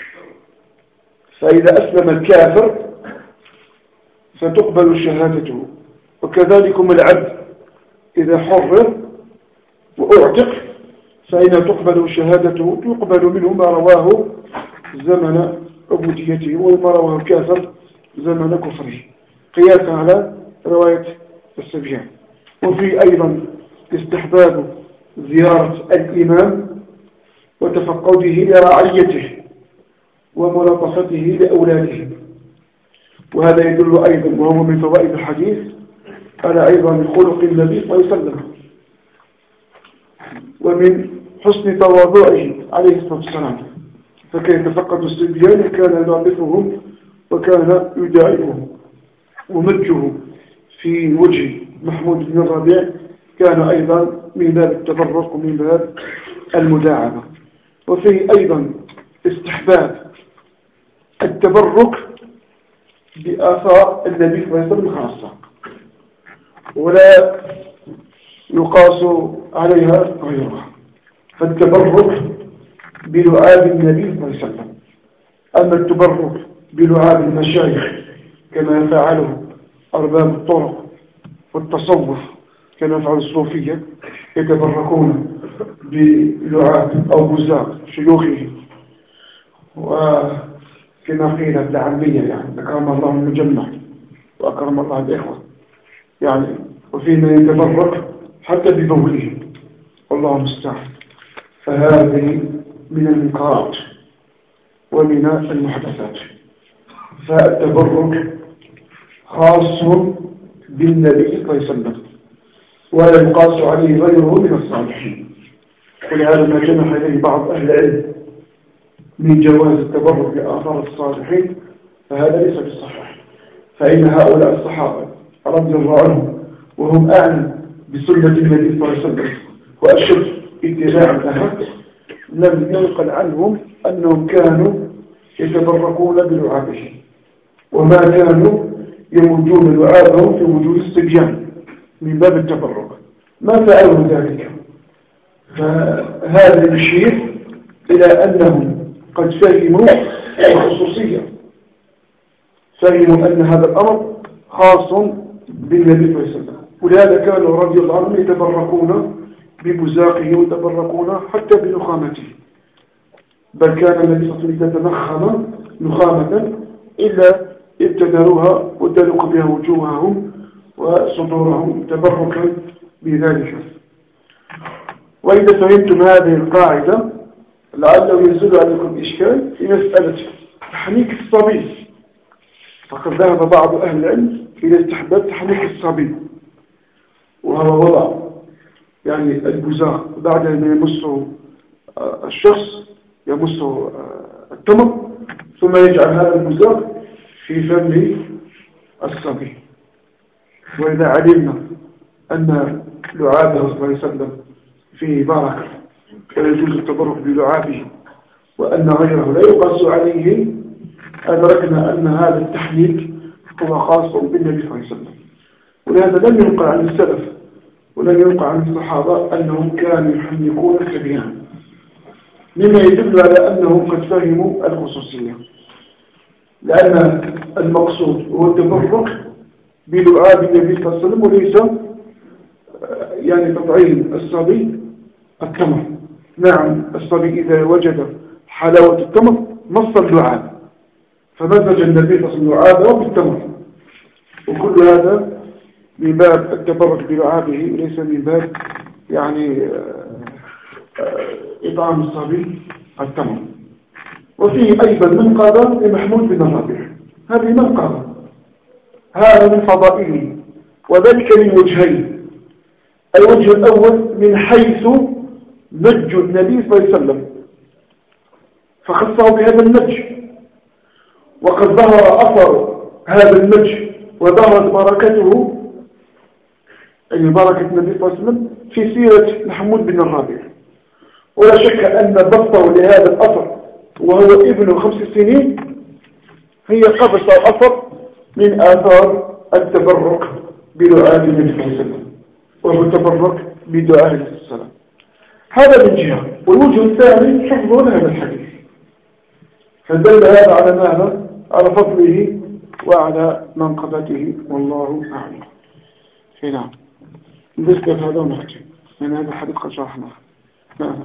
فإذا أسلم الكافر فتقبل شهادته، وكذلكم العبد إذا حرر وأعتق فإن تقبل شهادته، يقبل منه ما رواه زمن عبوديته وما رواه الكافر زمن كفره، قياسا على رواية الصبيان. وفي أيضا استحباب زيارة الإمام وتفقده لرعيته وملاطفته لأولاده، وهذا يدل أيضا وهو من فوائد الحديث على أيضا خلق النبي صلى الله عليه وسلم ومن حسن تواضعه عليه الصلاة والسلام، فكان يتفقد الصبيان كان يلاطفهم وكان يداعبهم. ومجه في وجه محمود بن الربيع كان أيضا من باب التبرك ومن باب المداعبة. وفيه أيضا استحباب التبرك بآثار النبي صلى الله عليه وسلم خاصة، ولا يقاس عليها غيرها، فالتبرك بلعاب النبي صلى الله عليه وسلم. أما التبرك بلعاب المشايخ كما فعله أرباب الطرق والتصوف كما يفعل الصوفية يتبركون بلعاب أو بزاق شيوخه، وكما قيل العامية يعني أكرم الله المجمع وأكرم الله الإخوة يعني، وفيما يتبرك حتى ببوله والله المستعان. فهذه من المنكرات ومن المحدثات. فالتبرك خاص بالنبي صلى الله عليه وسلم ولا يقاس عليه غيره من الصالحين. ولهذا ما جنح إليه بعض أهل العلم من جواز التبرك بآثار الصالحين فهذا ليس بالصحيح، فإن هؤلاء الصحابة رضي الله عنهم وهم أعلم بسنة النبي صلى الله عليه وسلم وأشد اتباعا لها لم ينقل عنهم أنهم كانوا يتبركون بلعابه، وما كانوا يمجون لعابهم في وجود الصبيان من باب التبرك، ما فعلوا ذلك. فهذا يشير إلى أنهم قد فهموا الخصوصية، فهموا أن هذا الأمر خاص بالنبي صلى الله عليه وسلم، ولهذا كانوا رضي الله عنهم يتبركون بمزاقه ويتبركون حتى بنخامته، بل كان النبي صلى الله عليه وسلم يتنخم نخامة إلا ابتدروها ودلقوا بها وجوههم وصدورهم تبركا بذلك. وإذا فهمتم هذه القاعدة لعله يزول عليكم إشكال في مسألة تحنيك الصبي، فقد ذهب بعض أهل العلم إلى استحباب تحنيك الصبي، وهو وضع يعني البزاق بعد أن يمسه الشخص يمسه التمر ثم يجعل هذا البزاق في فم الصبي. وإذا علمنا أن لعابه صلى الله عليه وسلم فيه بركة فيجوز التبرك بلعابه وأن غيره لا يقاس عليه، أدركنا أن هذا التحنيك هو خاص بالنبي صلى الله عليه وسلم. ولهذا لم ينقل عن السلف ولم ينقل عن الصحابة أنهم كانوا يحنكون الصبيان، مما يدل على أنهم قد فهموا الخصوصية، لأن المقصود هو التبرك بلعاب النبي صلى الله عليه وسلم وليس يعني تطعيم الصبي التمر. نعم الصبي إذا وجد حلاوة التمر مص اللعاب فمزج النبي صلى الله عليه وسلم لعابه بالتمر، وكل هذا من باب التبرك بلعابه وليس من باب يعني إطعام الصبي التمر. وفيه أيضا منقبة لمحمود بن الربيع، هذه منقبة هذا من فضائله، وذلك من وجهين. الوجه الأول من حيث نج النبي صلى الله عليه وسلم فخصه بهذا النج، وقد ظهر أثر هذا النج وظهرت بركته أي بركة النبي صلى الله عليه وسلم في سيرة محمود بن الربيع. ولا شك أن بسطه لهذا الأثر وهو ابن 5 سنين هي قبس الأثر من آثار التبرك بدعاء النبي صلى الله عليه وسلم وهو التبرك بدعاء عليه السلام. هذا من جهة. والوجه الثاني حفظ هذا الحديث، فدل هذا على ماذا؟ على فضله وعلى منقبته والله أعلم. نعم نذكر هذا ونحكي لأن هذا الحديث قد شرحناه. نعم.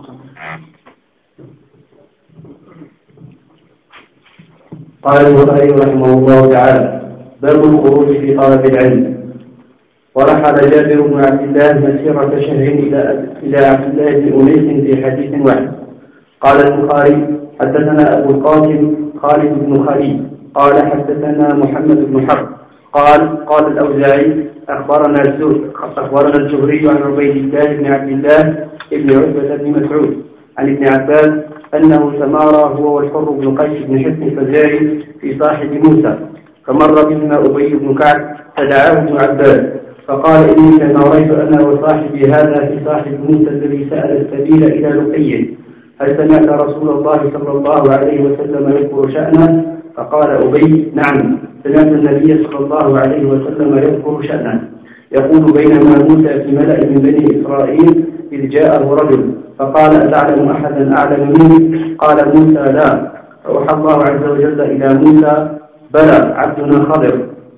قال البخاري رحمه الله تعالى: باب الخروج في طلب العلم. ورحل جابر بن عبد الله مسيرة شهر إلى عبد الله بن أنيس في حديث واحد. قال البخاري: حدثنا أبو القاسم خالد بن خليل قال حدثنا محمد بن حرب قال الأوزاعي أخبرنا الزهري عن عبيد الله بن عبد الله بن عتبة بن مسعود عن ابن عباس أنه تمارى هو والحر بن قيس بن حسن الفزاري في صاحب موسى، فمر بهما أبي بن كعب فدعاه ابن عباس فقال: إني تماريت أنا وصاحبي هذا في صاحب موسى الذي سأل السبيل إلى لقي، هل سمعت رسول الله صلى الله عليه وسلم يذكر شأنه؟ فقال أبي: نعم، سمعت النبي صلى الله عليه وسلم يذكر شأنه يقول: بينما موسى في ملأ من بني إسرائيل إذ جاءه رجل فقال: أتعلم أحدا أعلم مني؟ قال موسى: لا. فأوحى الله عز وجل إلى موسى: بلى عبدنا خضر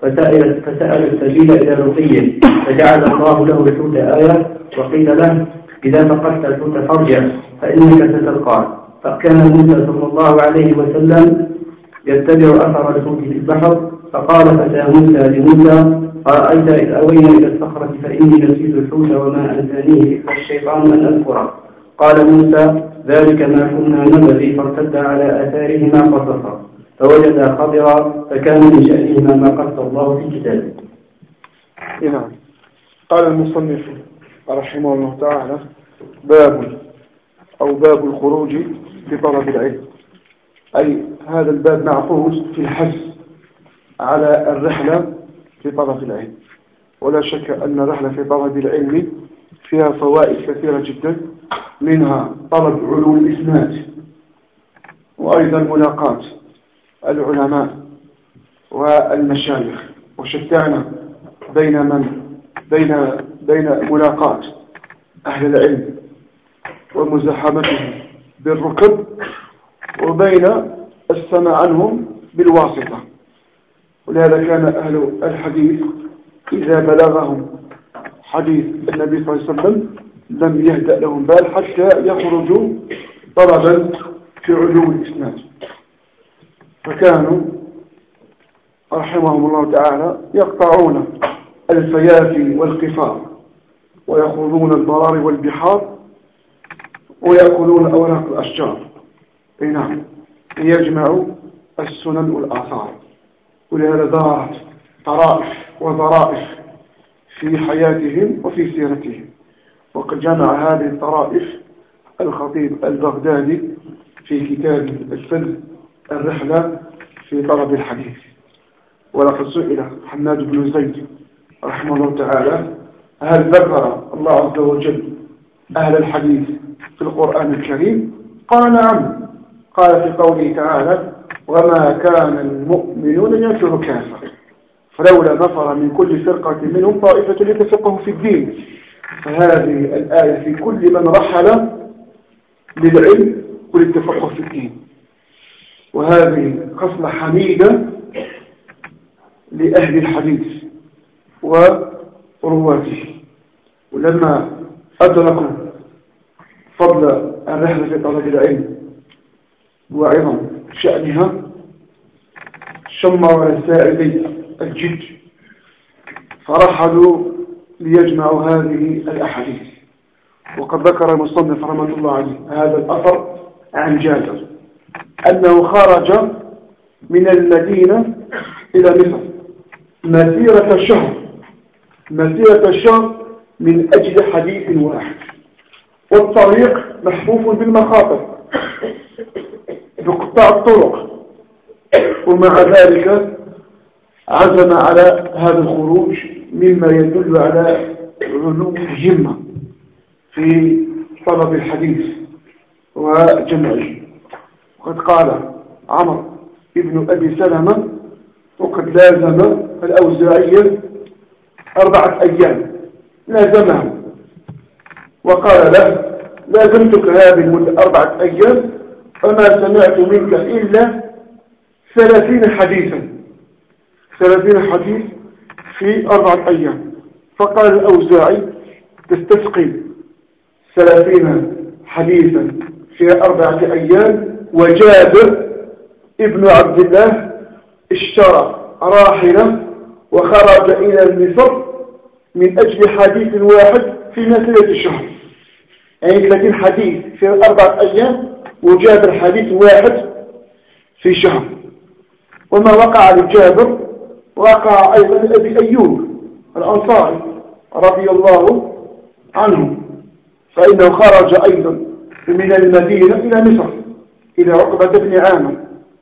فسأل السبيل إلى رقيه فجعل الله له الحوت آية، وقيل له إذا فقدت الحوت فارجع فإنك ستلقاه. فكان موسى صلى الله عليه وسلم يتبع أثر الحوت في البحر، فقال فتى موسى لموسى أرأيت إذ أوينا إلى الصخرة فإني نسيت الحوت وما أنسانيه فالشيطان أن أذكره. قال موسى ذلك ما كنا نبغي، فارتد على آثارهما قصصا فوجد خضرا فكان من شأنهما ما قص الله في كتابه. نعم. قال المصنف رحمه الله تعالى باب الخروج في طلب العلم، أي هذا الباب معقود في الحث على الرحلة في طلب العلم. ولا شك أن الرحلة في طلب العلم فيها فوائد كثيرة جدا، منها طلب علو الإسناد، وأيضا ملاقاة العلماء والمشايخ، وشتان بين ملاقاة أهل العلم ومزاحمتهم بالركب، وبين السماع عنهم بالواسطة. ولهذا كان أهل الحديث إذا بلغهم حديث النبي صلى الله عليه وسلم لم يهدأ لهم بال حتى يخرجوا طلبا في علو الإسناد. فكانوا رحمهم الله تعالى يقطعون الفيافي والقفار ويخوضون البرار والبحار ويأكلون أوراق الأشجار، نعم، ليجمعوا السنن والآثار. ولهذا دارت طرائف وظرائف في حياتهم وفي سيرتهم. وقد جمع هذه الطرائف الخطيب البغدادي في كتاب الفن الرحلة في طلب الحديث. ولقد سئل حماد بن زيد رحمه الله تعالى هل ذكر الله عز وجل أهل الحديث في القرآن الكريم؟ قال نعم. قال في قوله تعالى وما كان المؤمنون ينفروا كافة فلولا نفر من كل فرقة منهم طائفة ليتفقهوا في الدين. فهذه الآية في كل من رحل للعلم وللتفقه في الدين، وهذه خصلة حميدة لأهل الحديث ورواته. ولما أدركوا فضل الرحلة في طلب العلم وعظم شأنها شمروا السائلي الجد فرحلوا ليجمعوا هذه الأحاديث. وقد ذكر المصنف رحمه الله عليه هذا الأثر عن جابر أنه خرج من المدينة إلى مصر مسيرة الشهر من أجل حديث واحد، والطريق محفوف بالمخاطر بقطاع الطرق. ومع ذلك عزم على هذا الخروج مما يدل على علو الهمة في طلب الحديث وجمعه. وقد قال عمرو ابن أبي سلمة وقد لازم الأوزاعية 4 أيام لازمه، وقال له لازمتك هذه المدة 4 أيام فما سمعت منك إلا 30 حديثا 30 حديث في 4 أيام. فقال الأوزاعي تستسقي 30 حديثا في 4 أيام، وجابر ابن عبد الله اشترى راحلة وخرج إلى مصر من أجل حديث واحد في مسيرة الشهر، يعني 30 حديث في 4 أيام وجابر حديث واحد في شهر. وما وقع لجابر وقع أيضا لأبي أيوب الأنصاري رضي الله عنه، فإنه خرج أيضا من المدينة إلى مصر إلى عقبة بن عامر،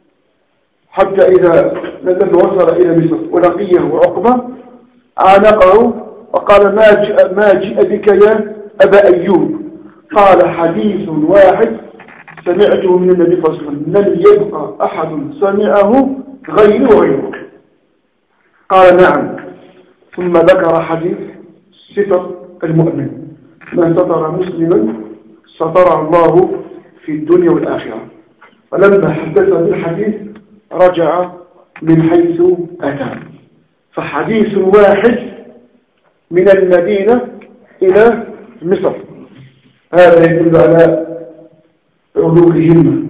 حتى إذا لما وصل إلى مصر ولقيه عقبة عانقه وقال ما جئ بك يا أبا أيوب؟ قال حديث واحد سمعته من النبي صلى الله عليه وسلم لم يبقى أحد سمعه غيرك. قال نعم. ثم ذكر حديث ستر المؤمن من ستر مسلما ستر الله في الدنيا والآخرة. ولما حدث بالحديث رجع من حيث أتى. فحديث واحد من المدينة إلى مصر، هذا يدل على علو الهمة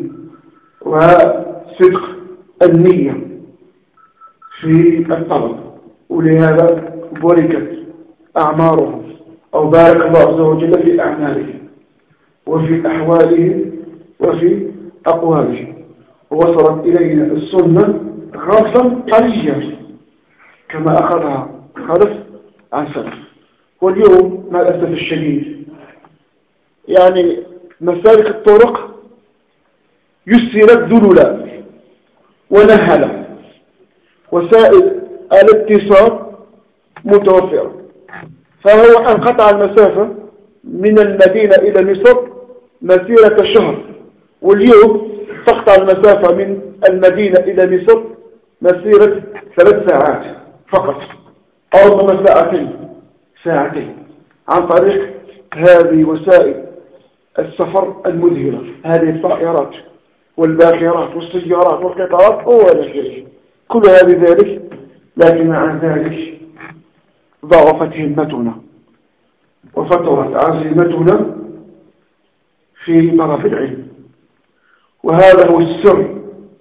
وصدق النية في الطلب، ولهذا بركت أعمارهم أو بارك الله عز وجل في أعمالهم وفي أحوالهم وفي أقوالهم، ووصلت إلينا السنة غرسا طريا كما أخذها خلف عن سلف. واليوم مع الأسف الشديد يعني مسالك الطرق يسرت ذللا ونهلا، وسائل الاتصال متوفرة، فهو انقطع المسافة من المدينة إلى مصر مسيرة شهر، واليوم تقطع المسافة من المدينة إلى مصر مسيرة 3 ساعات فقط، أو ربما ساعتين عن طريق هذه وسائل السفر المذهلة، هذه الطائرات والباخرات والسيارات والقطارات ولا شيء، كل هذه ذلك. لكن مع ذلك ضعفت همتنا وفترت عزيمتنا في طرف العلم، وهذا هو السر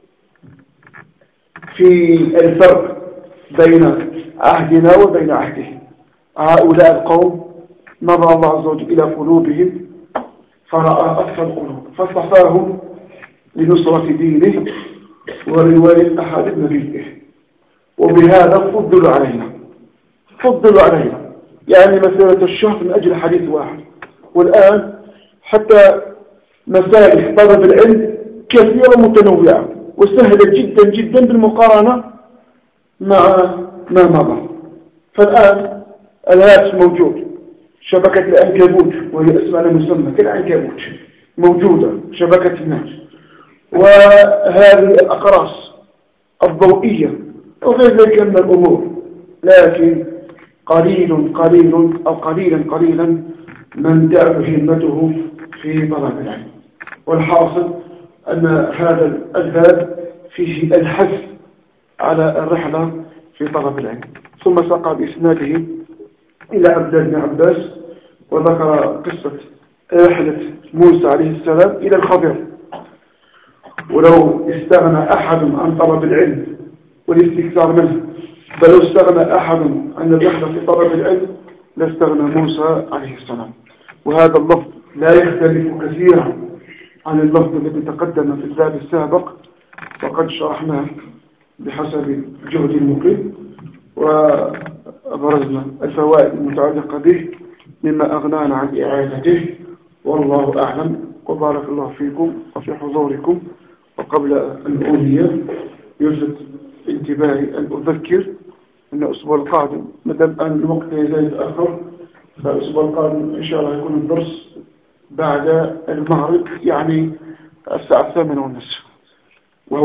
في الفرق بين عهدنا وبين عهده. هؤلاء القوم نظر الله عز وجل إلى قلوبهم فرأى أكثر القلوب فاصطفاهم لنصرة دينه ورواية أحد نبيه، وبهذا فضلوا علينا يعني مسيرة الشهر من أجل حديث واحد. والآن حتى مسائل طلب العلم كثيرة متنوعة وسهلة جدا جدا بالمقارنة مع ما مضى. فالآن الهاتف موجود، شبكة العنكبوت وهي اسمها المسمى كالعنكبوت موجودة، شبكة الناس، وهذه الأقراص الضوئية وغير ذلك من الأمور، لكن قليلا من تعب همته في طلب العلم. والحاصل أن هذا الباب فيه الحث على الرحلة في طلب العلم. ثم ساق بإسناده إلى عبد الله بن عباس وذكر قصة رحلة موسى عليه السلام إلى الخضر، ولو استغنى أحد عن طلب العلم والاستكثار منه، بل لو استغنى أحد عن الرحلة في طلب العلم لاستغنى موسى عليه السلام. وهذا اللفظ لا يختلف كثيرا عن اللفظ الذي تقدم في الباب السابق، وقد شرحناه بحسب جهد المقيم وأبرزنا الفوائد المتعلقة به مما أغنانا عن إعادته، والله أعلم. وبارك الله فيكم وفي حضوركم. وقبل أن أولي يوجد انتباهي أن أذكر أن الأسبوع القادم مدام أن الوقت يزال يتأخر، فالأسبوع القادم إن شاء الله يكون الدرس بعد المغرب، يعني الساعة 8:30، وهو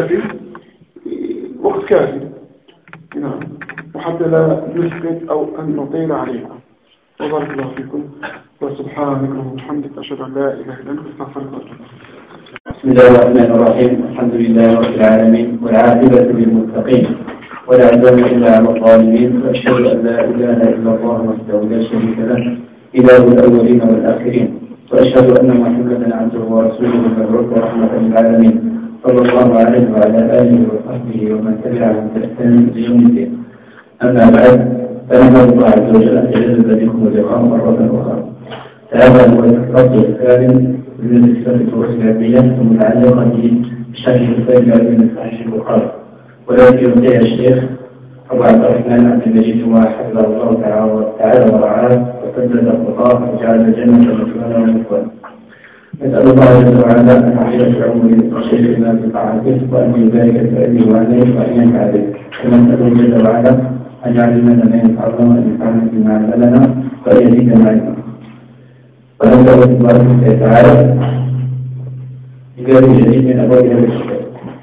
وقت كافي نعم، وحتى لا نسكت أو أن نطيل عليكم. وبارك الله فيكم وسبحانك اللهم وبحمدك أشهد أن لا إله إلا أنت أستغفرك وأتوب إليك. بسم الله الرحمن الرحيم. الحمد لله رب العالمين والعاقبة للمتقين ولا عدوان إلا على الظالمين، وأشهد أن لا إله إلا الله وحده لا شريك له إله الأولين والآخرين، وأشهد أن محمدا عبده ورسوله المبعوث رحمة للعالمين صلى الله عليه وعلى آله وصحبه ومن تبعهم بإحسان إلى يوم الدين. أما بعد، فنحمد الله عز وجل أن يجدد بكم اللقاء مرة أخرى. هذا هو الفصل الثالث من السنة الإسلامية المتعلقة بشرح كتاب العلم من صحيح البخاري، والذي ينتهي الشيخ أبو عبد الرحمن عبد المجيد حفظه الله تعالى ورعاه وسدد خطاه وجعل الجنة مثوانا ومثوانا. نسأل الله جل وعلا أن يعيش في عمر شيخنا بطاعته، وأن يبارك في أبيه وعليه وأن ينفع به، كما نسأله جل وعلا أن يعلمنا ما ينفعنا وأن ينفعنا بما علمنا وأن يزيدنا علما. ونسأل الله تعالى بباب جديد من أبواب هذا الكتاب.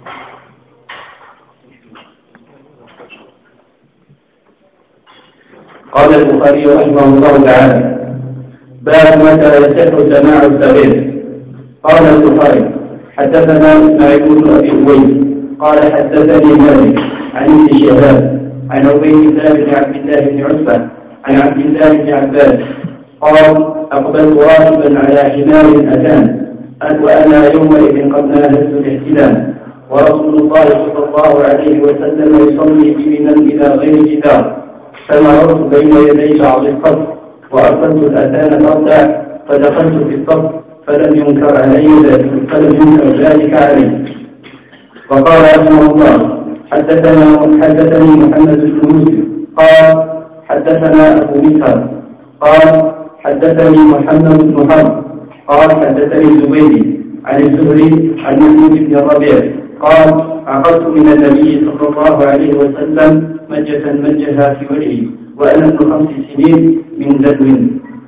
قال البخاري رحمه الله تعالى: باب متى يصح سماع الصغير. قال البخاري: حدثنا اسماعيل بن ابي اويس قال حدثني مالك عن ابن شهاب عن عبيد الله بن عبد الله بن عتبة عن عبد الله بن عباس قال أقبلت راكبا على حمار أتان وأنا يومئذ قد ناهزت الاحتلام ورسول الله صلى الله عليه وسلم يصلي بمنا إلى غير جدار فمررت بين يدي بعض الصف وأرسلت الأتان ترتع فدخلت في الصف فلم ينكر ذلك علي. وقال رحمه الله حدثني محمد بن مسلم قال حدثنا أبو مسهر قال حدثني محمد بن حرب قال حدثني الزبيدي عن الزهري عن محمود بن الربيع قال عقدت من النبي صلى الله عليه وسلم مجة مجها في وجهي وأنا ابن 5 سنين من دلو.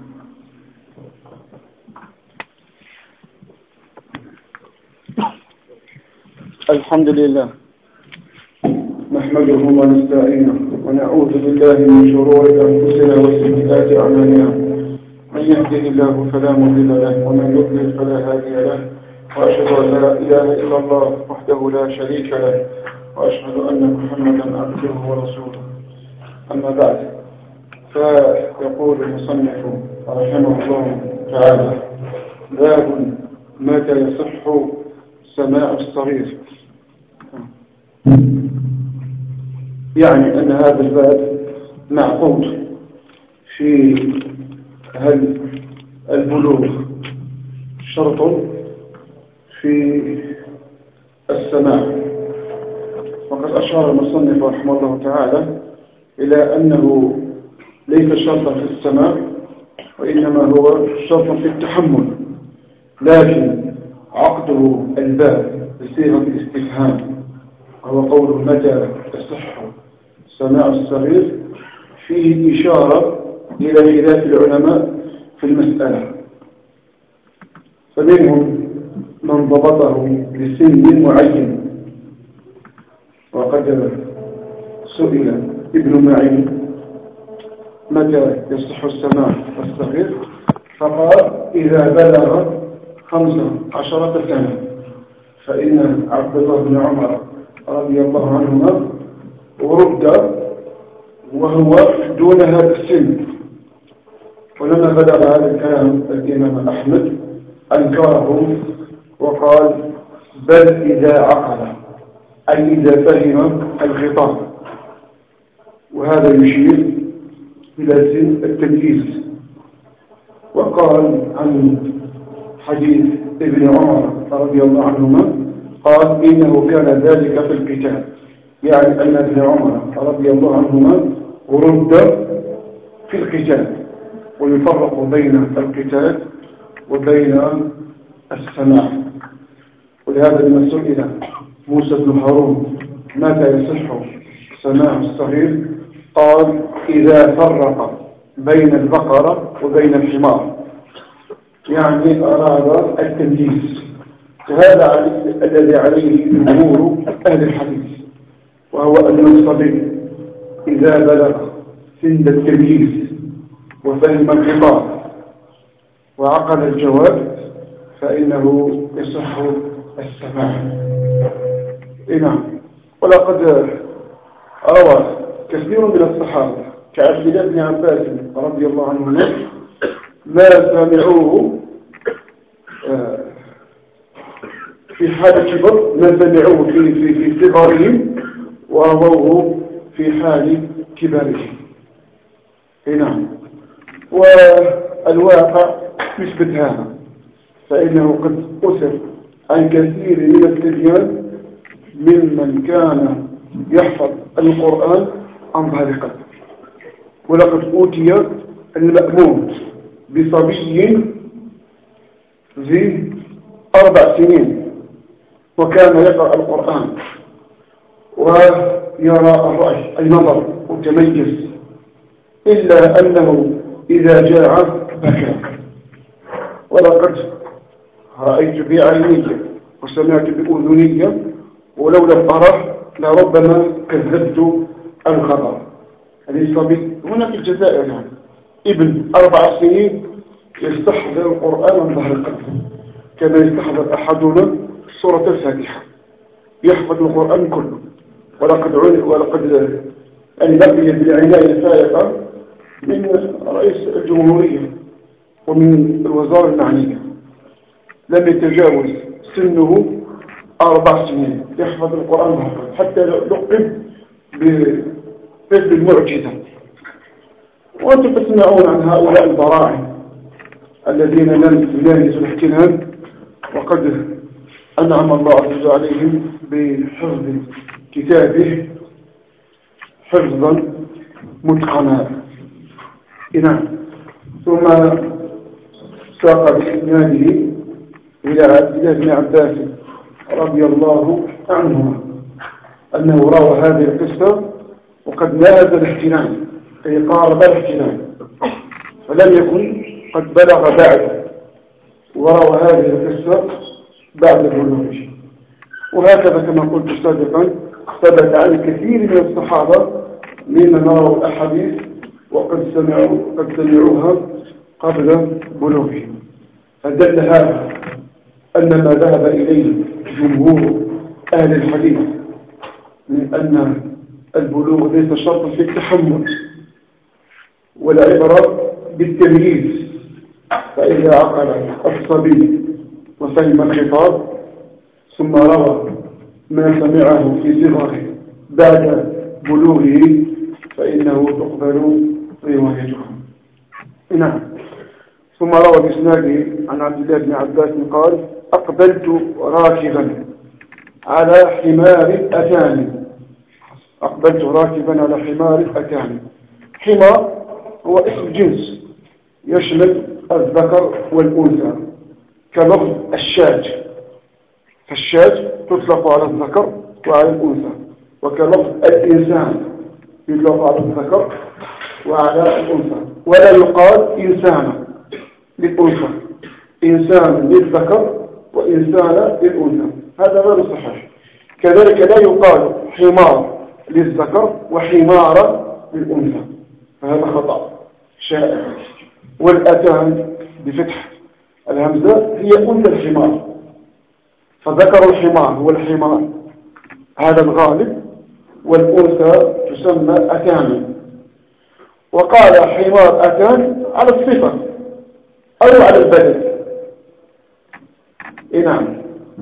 الحمد لله نحمده ونستعينه ونعوذ بالله من شرور أنفسنا وسيئات أعمالنا من يهده الله فلا مضل له ومن يضلل فلا هادي له وأشهد أن لا إله إلا الله وحده لا شريك له وأشهد أن محمدا عبده ورسوله. أما بعد فيقول المصنف رحمه الله تعالى باب متى يصح سماع الصغير. يعني أن هذا الباب معقود في هل البلوغ شرط في السماع. وقد أشار المصنف رحمه الله تعالى إلى أنه ليس شرطا في السماع وإنما هو شرطا في التحمل، لكن عقده الباب بصيغة الاستفهام وهو قوله متى يصح سماع الصغير فيه إشارة إلى خلاف العلماء في المسألة، فمنهم من ضبطه لسن معين، وقد سئل ابن معين متى يصح السماع الصغير فقال إذا بلغ 15 سنة، فإن عبد الله بن عمر رضي الله عنهما ورد وهو دون هذا السن، ولما بلغ هذا الكلام الإمام أحمد أنكره وقال بل إذا عقل، أي إذا فهم الخطاب، وهذا يشير إلى سن التمييز. وقال عن حديث ابن عمر رضي الله عنهما قال إنه كان ذلك في القتال، يعني أن ابن عمر رضي الله عنهما ورد في القتال، ويفرق بين القتال وبين السماع. ولهذا لما سئل موسى بن هارون متى يصح سماع الصغير قال إذا فرق بين البقرة وبين الحمار، يعني أراد التمييز. وهذا الذي عليه جمهور أهل الحديث، وهو أن الصبي إذا بلغ سن التمييز وفهم الخطاب وعقل الجواب فإنه يصح السماع. نعم. ولقد روى كثير من الصحابة كعبد الله بن عباس رضي الله عنه ما سمعوه في حال كبر، ما سمعوه في صغرهم ورووه في حال كبرهم. نعم. والواقع يثبت هذا، فإنه قد أسر عن كثير من الصبيان ممن كان يحفظ القرآن عن ظهر قلب. ولقد أوتي المأمون بصبي ذي 4 سنين وكان يقرأ القرآن ويرى الرأي النظر متميز، إلا أنه إذا جاع بكى. ولقد رأيت بعيني وسمعت بأذني ولو لم أره لربما كذبت الخبر. هذه الصبي هنا في الجزائر يعني ابن 4 سنين يستحضر القرآن عن ظهر قلبه كما يستحضر أحدنا سورة الفاتحة، يحفظ القرآن كله. ولقد يعني بقي بالعناية الفائقة من رئيس الجمهورية ومن الوزارة المعنية. لم يتجاوز سنه 4 سنين يحفظ القرآن محفظ، حتى لقب بطفل المعجزة. وأنتم تسمعون عن هؤلاء البراعم الذين لم يناهزوا الاحتلال، وقد أنعم الله عز وجل عليهم بحفظ كتابه حفظا متقنا. نعم. ثم ساق بإسناده إلى عبد الله بن عباس رضي الله عنهما أنه روى هذه القصة وقد ناهز الاحتلال، أي قارب الاحتلال، فلم يكن قد بلغ بعد، وروى هذه القصة بعد بلوغه. وهكذا كما قلت سابقا ثبت عن كثير من الصحابة ممن رووا الأحاديث وقد سمعوها قبل بلوغهم. فدل هذا أن ما ذهب إليه جمهور أهل الحديث من أن البلوغ ليس شرطا في التحمل، والعبرة بالتمييز. فإذا عقل الصبي وفهم الخطاب ثم روى ما سمعه في صغره بعد بلوغه فإنه تقبل روايته. نعم. ثم روى بإسناده عن عبد الله بن عباس قال: أقبلت راكبا على حمار أتاني. أقبلت راكبا على حمار أتاني. حمار هو اسم جنس يشمل الذكر والأنثى، كلفظ الشاة، فالشاة تطلق على الذكر وعلى الأنثى، وكلفظ الإنسان يطلق على الذكر وعلى الأنثى، ولا يقال إنسان للأنثى، إنسان للذكر وإنسان للأنثى، هذا غير صحيح. كذلك لا يقال حمار للذكر وحمار للأنثى، فهذا خطأ شائع. والأتان بفتح الهمزة هي أنثى الحمار، فذكر الحمار هو الحمار هذا الغالب، والأنثى تسمى أتانا. وقال حمار أتان على الصفة أو على البدن. نعم.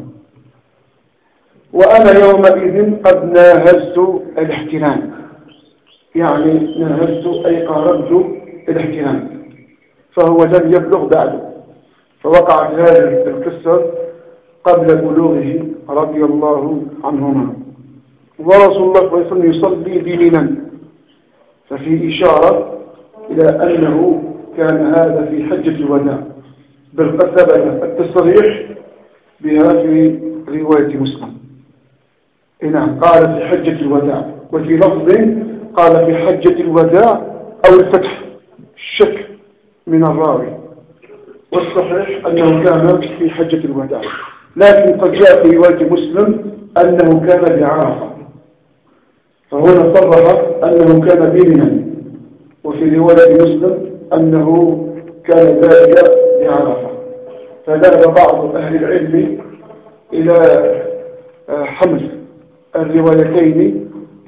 وأنا يومئذ قد ناهزت الاحتلام، يعني ناهزت أي قاربت الاحتلام، فهو لم يبلغ بعد. فوقعت هذه القصة قبل بلوغه رضي الله عنهما. ورسول الله صلى الله عليه وسلم يصلي بمنى، ففي إشارة إلى أنه كان هذا في حجة الوداع، بل قد ثبت التصريح بها في رواية مسلم. نعم. قال في حجة الوداع، وفي لفظ قال في حجة الوداع أو الفتح، الشك من الراوي، والصحيح أنه كان في حجة الوداع، لكن قد جاء في رواية مسلم أنه كان بعرفة، فهنا صرح أنه كان بمنى، وفي رواية مسلم أنه كان ذلك بعرفة. فذهب بعض أهل العلم إلى حمل الروايتين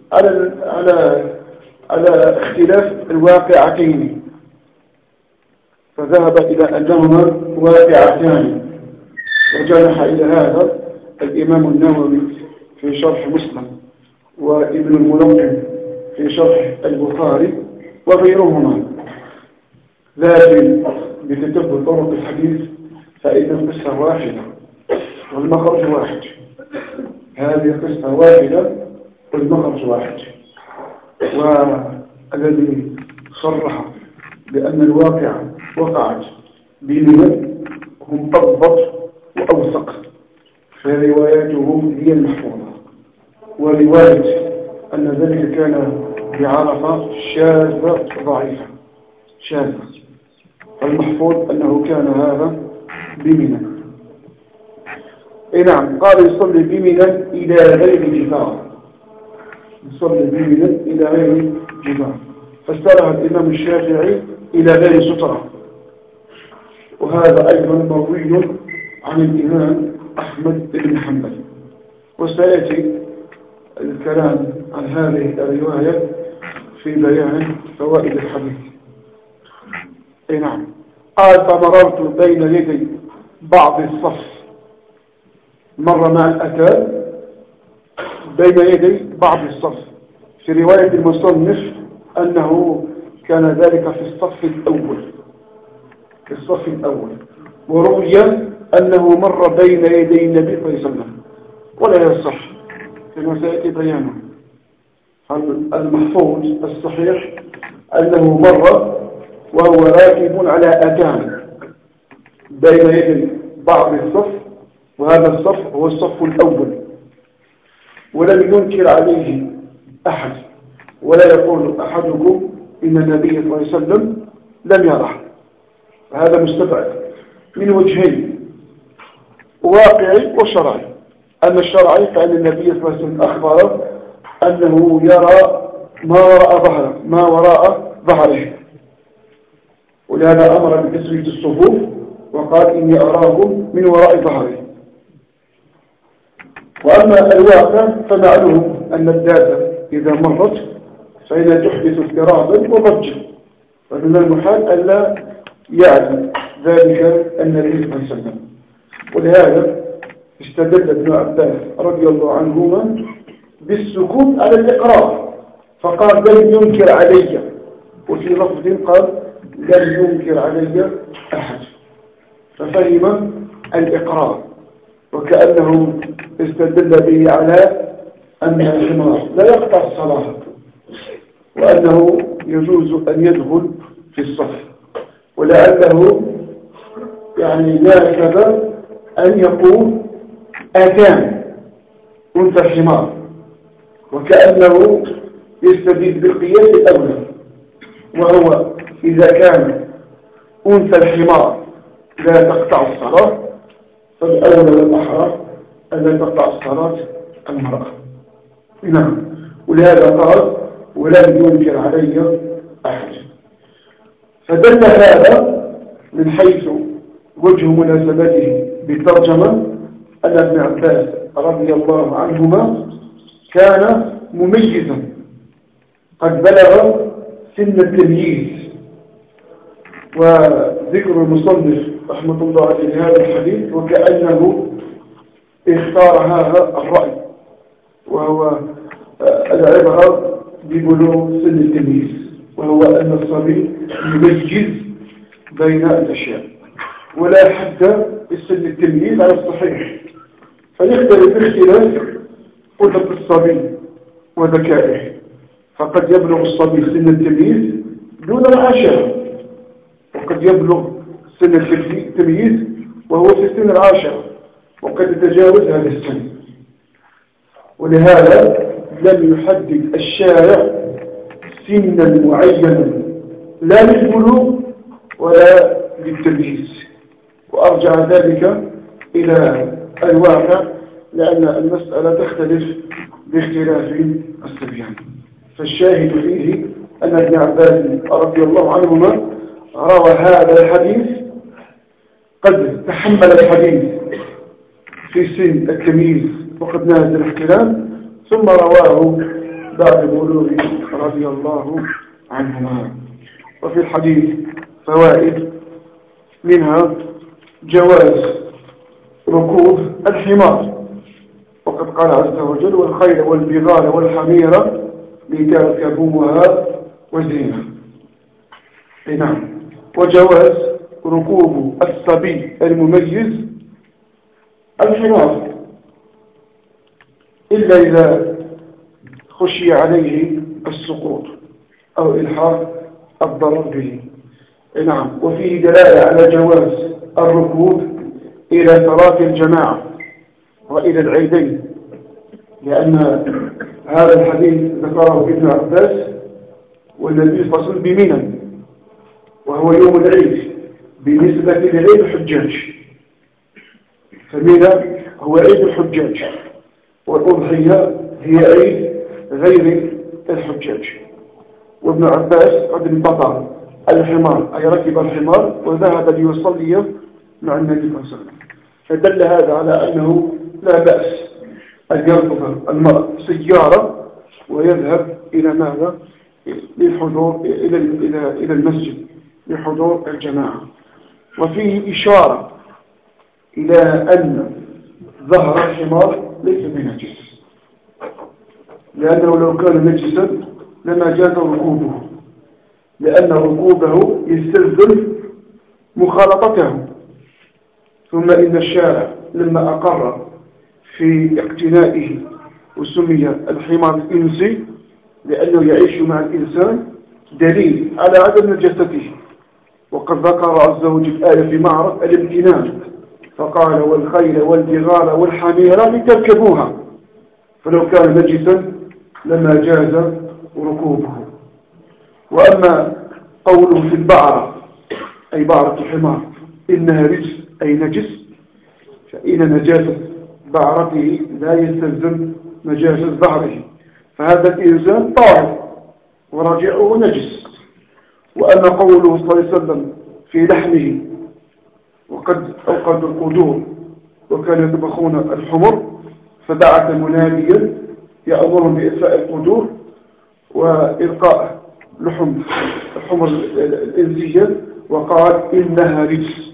على اختلاف الواقعتين، فذهب إلى أنهما واقعتان. وجنح إلى هذا الإمام النووي في شرح مسلم، وابن الملقن في شرح البخاري وغيرهما. لكن بتتبع طرق الحديث فإن القصة واحدة والمخرج واحد. هذه قصة واحدة والمخرج واحد. والذي صرح بأن الواقع وقعت بمنى هم أضبط وأوثق، فرواياته هي المحفوظة. ورواية أن ذلك كان بعرفة شاذة ضعيفة، شاذة. المحفوظ أنه كان هذا بمنى. نعم. قال يصلي بمنى إلى غير جدار، يصلي بمنى إلى غير جدار، فسرها الإمام الشافعي إلى غير سترة. وهذا أيضا مروي عن الإمام أحمد بن حنبل، وسيأتي الكلام عن هذه الرواية في بيان فوائد الحديث. اي نعم. قال فمررت بين يدي بعض الصف، مر مع الأتان بين يدي بعض الصف. في رواية المصنف أنه كان ذلك في الصف الأول، في الصف الأول. وروي أنه مر بين يدي النبي صلى الله عليه وسلم، ولا يصح كما سيأتي بيانه. المحفوظ الصحيح أنه مر وهو راكب على أتان بين يدي بعض الصف، وهذا الصف هو الصف الأول، ولم ينكر عليه أحد، ولا يقول أحدكم إن النبي صلى الله عليه وسلم لم يره. هذا مستبعد من وجهين، واقعي وشرعي. أما الشرعي فإن النبي صلى الله عليه وسلم أخبر أنه يرى ما وراء ظهره، ولهذا أمر بتسوية الصفوف وقال إني أراكم من وراء ظهري. وأما الواقع فمعلوم أن الدابة إذا مرت فإنها تحدث اضطرابا وضجا، ومن المحال ألا يعلم ذلك النبي صلى الله عليه وسلم. ولهذا استدل ابن عباس رضي الله عنهما بالسكوت على الإقرار، فقال لم ينكر علي، وفي لفظ قال لم ينكر علي أحد، ففهم الإقرار، وكأنه استدل به على أن الحمار لا يقطع الصلاة، وأنه يجوز أن يدخل في الصف، ولعله يعني ناسب أن يقول أتان أنثى الحمار، وكأنه يستدل بالقياس الأولى، وهو إذا كان أنثى الحمار لا تقطع الصلاة فالأولى والأحرى أن لا تقطع الصلاة المرأة. نعم. ولهذا قال ولم ينكر علي أحد. فدل هذا من حيث وجه مناسبته بالترجمة أن ابن عباس رضي الله عنهما كان مميزا قد بلغ سن التمييز. وذكر المصنف رحمة الله عليه هذا الحديث وكأنه اختار هذا الرأي، وهو العبرة ببلوغ سن التمييز، وهو أن الصبي يميز بين الأشياء، ولا حد لسن التمييز على الصحيح، فيختلف اختلاف قدرة الصبي وذكائه. فقد يبلغ الصبي سن التمييز دون العاشرة، وقد يبلغ سن التمييز وهو في السن العاشرة، وقد يتجاوز هذا السن. ولهذا لم يحدد الشارع سنا معينا لا للبلوغ ولا للتمييز، وأرجع ذلك إلى الواقع، لأن المسألة تختلف باختلاف الصبيان. فالشاهد فيه أن ابن عباس رضي الله عنهما روى هذا الحديث، قد تحمل الحديث في سن التمييز وقد نازل الاحتلام، ثم رواه بعد بلوغ رضي الله عنهما. وفي الحديث فوائد، منها جواز ركوب الحمار، وقد قال عز وجل والخيل والبغال والحمير لتركبوها وزينة. نعم. وجواز ركوب الصبي المميز الحمار إلا إذا خشي عليه السقوط أو إلحاق الضرر به. نعم. وفيه دلالة على جواز الركوب إلى صلاة الجماعة وإلى العيدين، لأن هذا الحديث ذكره ابن عباس والنبي صلى الله عليه وسلم بمنى، وهو يوم العيد بالنسبة لعيد الحجاج، فمنى هو عيد الحجاج، والأضحية هي عيد غير الحجاج. وابن عباس قد انتظر الحمار، أي ركب الحمار وذهب ليصلي مع النبي صلى الله عليه وسلم، فدل هذا على أنه لا بأس أن يركب المرء سيارة ويذهب إلى ماذا؟ للحضور إلى المسجد لحضور الجماعة. وفيه إشارة إلى أن ظهر الحمار ليس بنجس، لأنه لو كان نجسا لما جاز ركوبه، لأن ركوبه يستلزم مخالطته. ثم إن الشارع لما أقر في اقتنائه وسمي الحمار الإنسي لأنه يعيش مع الإنسان دليل على عدم نجاسته. وقد ذكر عز وجل آية في معرض الامتنان فقال والخيل والبغال والحمير لتركبوها، فلو كان نجسا لما جاز ركوبه. وأما قوله في البعرة أي بعرة الحمار إنها رجس أي نجس، فإن نجاسة بعرته لا يستلزم نجاسة ظهره، فهذا الإنسان طاهر ورجعه نجس. وأما قوله صلى الله عليه وسلم في لحمه وقد أوقدوا القدور وكانوا يطبخون الحمر فبعث مناديا يأمرهم بإطفاء القدور وإلقاء لحم الحمر الإنسية وقال إنها رجس.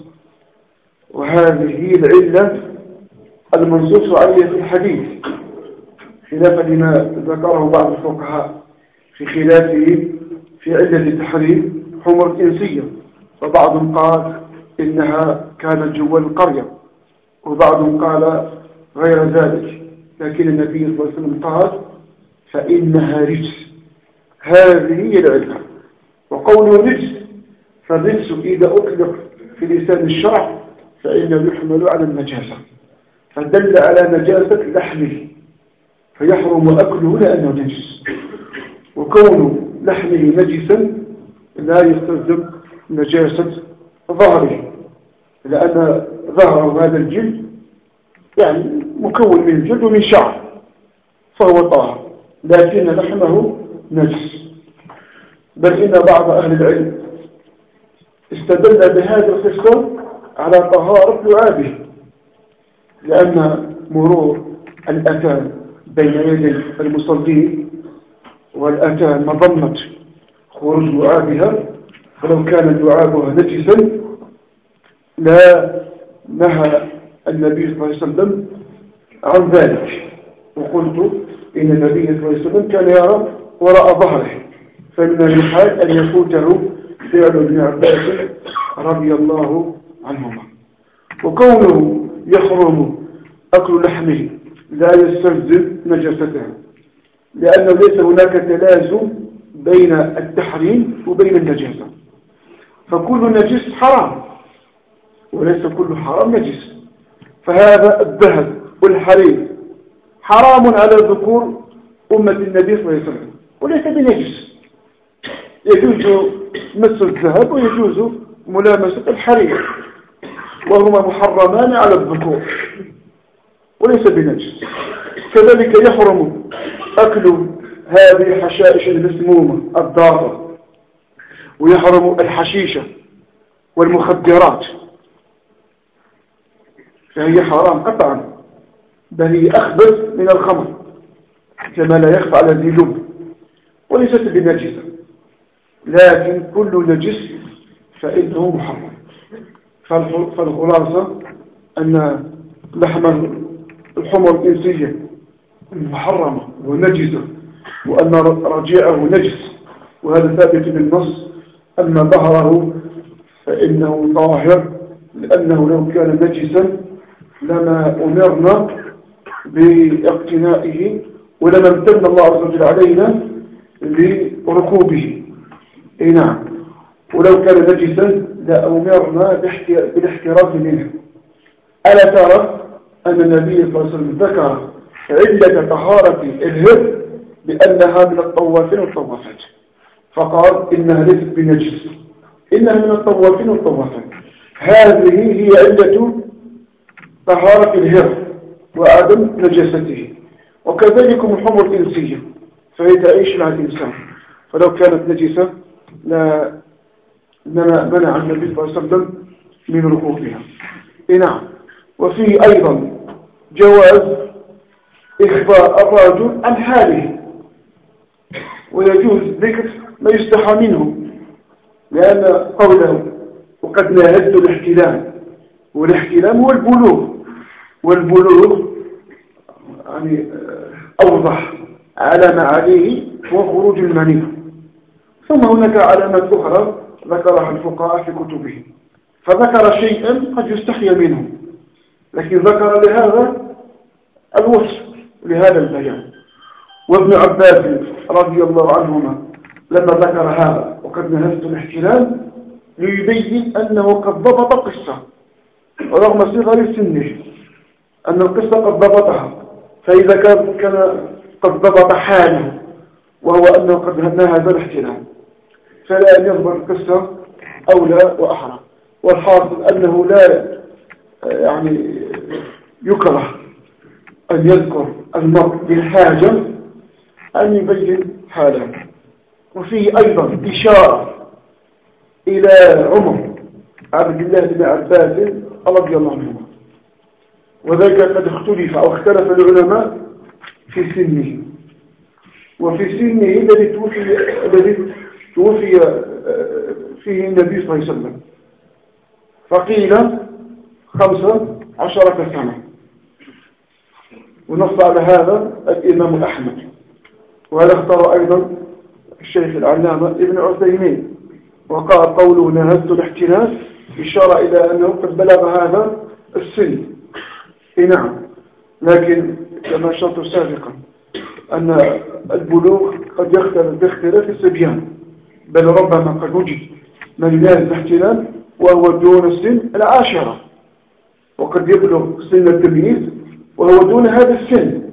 وهذه هي العلة المنصوص عليها في الحديث، خلافا لما ذكره بعض الفقهاء في خلافه في علة تحريم حمر الإنسية، وبعضهم قال إنها كانت جوال القرية، وبعضهم قال غير ذلك، لكن النبي صلى الله عليه وسلم قال فإنها رجس. هذه هي العلة. وقوله رجس، فالرجس إذا أطلق في لسان الشرع فإنه يحمل على النجاسة، فدل على نجاسة لحمه فيحرم أكله لأنه نجس. وكون لحمه نجسا لا يستلزم نجاسة ظهره، لأن ظهره هذا الجلد يعني مكون من الجلد ومن شعر فهو طاهر، لكن لحمه نجس. بل إن بعض أهل العلم استدل بهذا الخصال على طهارة لعابه، لأن مرور الأتان بين يدي المصلين والأتان مظنة خروج لعابها، فلو كان لعابها نجسا لا نهى النبي صلى الله عليه وسلم عن ذلك. وقلت إن النبي صلى الله عليه وسلم كان يرى وراء ظهره، فمن المحال أن يفوته فعل ابن عباس رضي الله عنهما. وكونه يحرم أكل لحمه لا يستلزم نجاسته، لأنه ليس هناك تلازم بين التحريم وبين النجاسة، فكل نجس حرام وليس كل حرام نجس. فهذا الذهب والحرير حرام على ذكور أمة النبي صلى الله عليه وسلم وليس بنجس، يجوز مس الذهب ويجوز ملامسة الحرير، وهما محرمان على الذكور وليس بنجس. كذلك يحرم أكل هذه الحشائش المسمومة الضارة، ويحرم الحشيشة والمخدرات، فهي حرام قطعا، بل هي أخبث من الخمر كما لا يخفى على ذي لب، وليست بنجسة، لكن كل نجس فإنه محرم. فالخلاصة أن لحم الحمر الإنسية محرمة ونجسة، وأن رجيعه نجس، وهذا ثابت بالنص. أما ظهره فإنه طاهر، لأنه لو كان نجسا لما أمرنا باقتنائه ولما امتن الله عز وجل علينا لركوبه. نعم، ولو كان نجسا لأمرنا بالاحتراز منه. ألا ترى أن النبي صلى الله عليه وسلم ذكر علة طهارة الهر بأنها من الطوافين والطوافات، فقال إنها ليست بنجس، إنها من الطوافين والطوافات. هذه هي علة طهارة الهر وعدم نجاسته. وكذلك الحمر الإنسية فهي تعيش مع الإنسان، فلو كانت نجسة لا منع النبي صلى الله عليه وسلم من ركوبها. نعم. وفيه أيضا جواز إخبار الرجل عن حاله، ويجوز ذكر ما يستحى منه، لأن قوله وقد ناهزت الاحتلام، والاحتلام هو البلوغ، والبلوغ يعني أوضح علامة عليه هو خروج المني. ثم هناك علامات أخرى ذكرها الفقهاء في كتبهم، فذكر شيئا قد يستحي منه، لكن ذكر لهذا الوصف لهذا البيان. وابن عباس رضي الله عنهما لما ذكر هذا وقد نهزت الاحتلال ليبين أنه قد ضبط قصة رغم صغر سنه، أن القصة قد ضبطها، فإذا كان قد ضبط حاله وهو أنه قد نهز الاحتلال فلا أن يضبط القصة أولى وأحرى. والحاصل أنه لا يعني يكره أن يذكر المرء بالحاجة أن يبين حاله. وفيه أيضا إشارة إلى عمر عبد الله بن عباس رضي الله عنه، وذلك قد اختلف أو اختلف العلماء في سنه، وفي سنه الذي توفي فيه النبي صلى الله عليه وسلم، فقيل 15 سنة، ونص على هذا الإمام أحمد، وهذا اختار أيضا الشيخ العلامة ابن عثيمين، وقال قوله نهزت الاحتلال إشارة إلى أنه قد بلغ هذا السن. نعم، لكن كما أشرت سابقا أن البلوغ قد يختلف باختلاف الصبيان، بل ربما قد وجد من ينهز الاحتلال وهو دون السن 10، وقد يبلغ سن التمييز وهو دون هذا السن،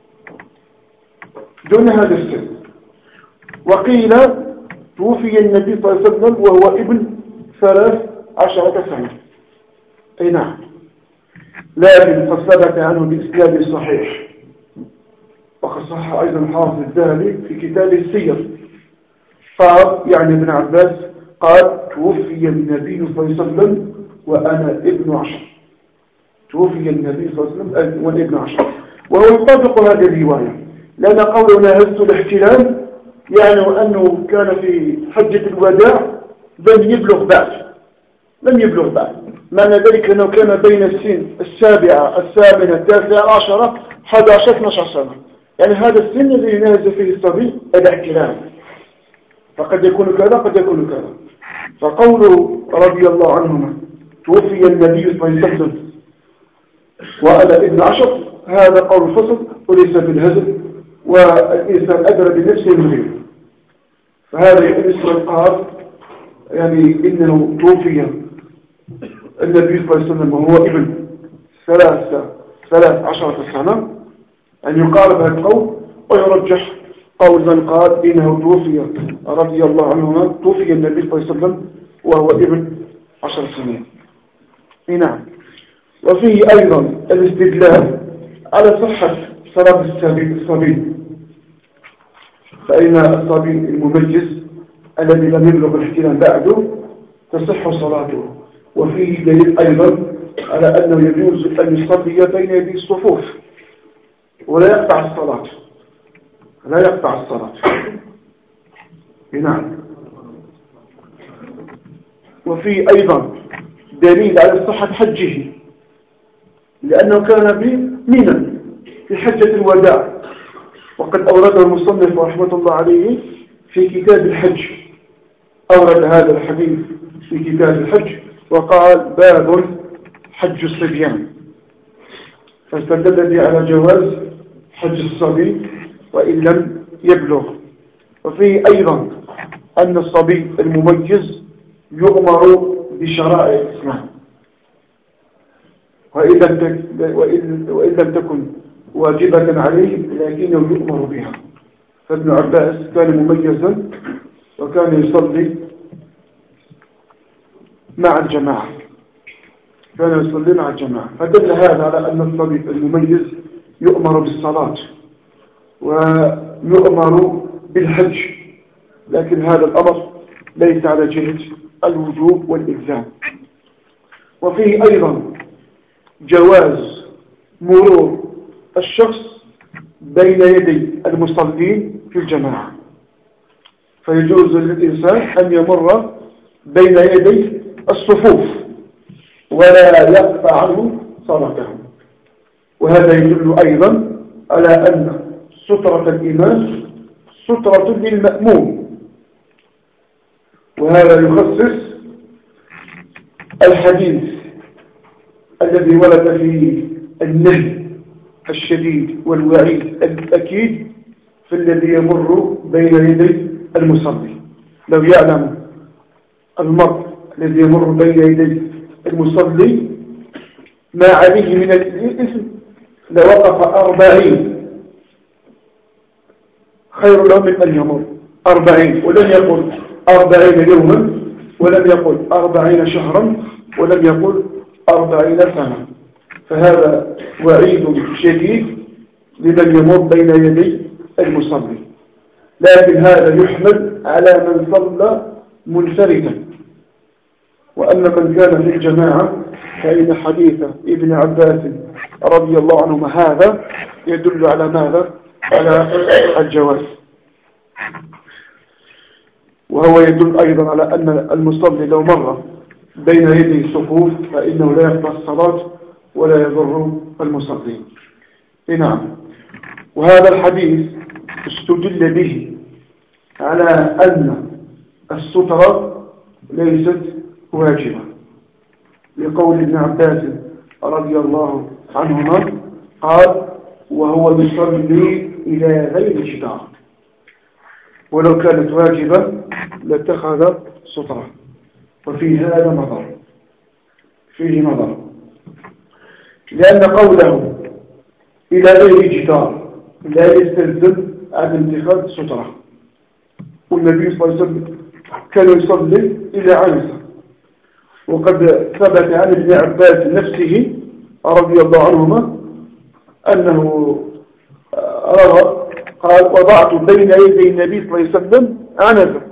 وقيل توفي النبي صلى الله عليه وسلم وهو ابن 13 سنة. أي نعم، لكن قد ثبت عنه بإسناد صحيح، وقد صح أيضا الحافظ الذهبي في كتابه السير، قال يعني ابن عباس قال توفي النبي صلى الله عليه وسلم وأنا ابن 10، توفي النبي صلى الله عليه وسلم وأنا ابن 10، وهو يطابق هذه الرواية، لأن قوله نهزت الاحتلال يعني أنه كان في حجة الوداع لم يبلغ بعد، معنى ذلك أنه كان بين السن 7 8 9 10 11 12 سنة، يعني هذا السن الذي ينهز فيه الصبي الاحتلال، فقد يكون كذا قد يكون كذا. فقوله رضي الله عنهما توفي النبي صلى الله عليه وسلم وأنا ابن 10، هذا قول فصل وليس بالهزل، والإنسان أدرى بنفسه من غيره، فهذا يؤنس القهر، يعني إنه توفي النبي صلى الله عليه وسلم وهو ابن 13 سنة، أن يقارب هذا القول، ويرجح قول من قال إنه توفي رضي الله عنهما توفي النبي صلى الله عليه وسلم وهو ابن 10 سنين. نعم. وفيه أيضا الاستدلال على صحة صلاة الصبي، فإن الصبي المميز الذي لم يبلغ الاحتلام بعده تصح صلاته. وفيه دليل أيضا على أنه يجوز أن يصلي بين يدي الصفوف ولا يقطع الصلاة. نعم. وفيه أيضا دليل على صحة حجه، لأنه كان بمنى في حجة الوداع، وقد أورده المصنف رحمة الله عليه في كتاب الحج، أورد هذا الحديث في كتاب الحج وقال باب حج الصبيان، فاستدل به على جواز حج الصبي وإن لم يبلغ. وفيه أيضا أن الصبي المميز يؤمر بشرائع الإسلام، وإن لم تكن واجبة عليه لكنه يؤمر بها. فابن عباس كان مميزا وكان يصلي مع الجماعة، فدل هذا على أن الصبي المميز يؤمر بالصلاة ويؤمر بالحج، لكن هذا الأمر ليس على جهة الوجوب والإلزام. وفيه أيضا جواز مرور الشخص بين يدي المصلين في الجماعة، فيجوز للإنسان أن يمر بين يدي الصفوف ولا يقطع عنه صلاته. وهذا يدل أيضا على أن سترة الإمام سترة للمأموم، وهذا يخصص الحديث الذي ورد في النهي الشديد والوعيد الأكيد في الذي يمر بين يدي المصلي. لو يعلم المرء الذي يمر بين يدي المصلي ما عليه من الإثم لوقف 40 خير له من أن يمر 40، ولم يقل 40 يوما، ولم يقل 40 شهرا، ولم يقل 40 سنة. فهذا وعيد شديد لمن يمر بين يدي المصلي. لكن هذا يحمل على من صلى منفردا. وأما من كان في الجماعة فإن حديث ابن عباس رضي الله عنهما هذا يدل على ماذا؟ على الجواز. وهو يدل أيضا على أن المصلي لو مر بين يدي الصفوف فإنه لا يقطع الصلاة ولا يضر المصلين. نعم. وهذا الحديث استدل به على أن السترة ليست واجبة، لقول ابن عباس رضي الله عنهما قال: وهو يصلي إلى غير جدار، ولو كانت واجبة لاتخذ سترة. وفي هذا نظر، فيه نظر، لأن قوله إلى غير جدار لا يستلزم عن اتخاذ سترة. والنبي صلى الله عليه وسلم كان يصلي إلى عنزة، وقد ثبت عن ابن عباس نفسه رضي الله عنهما أنه روى قال: وضعت بين يدي النبي صلى الله عليه وسلم عنزة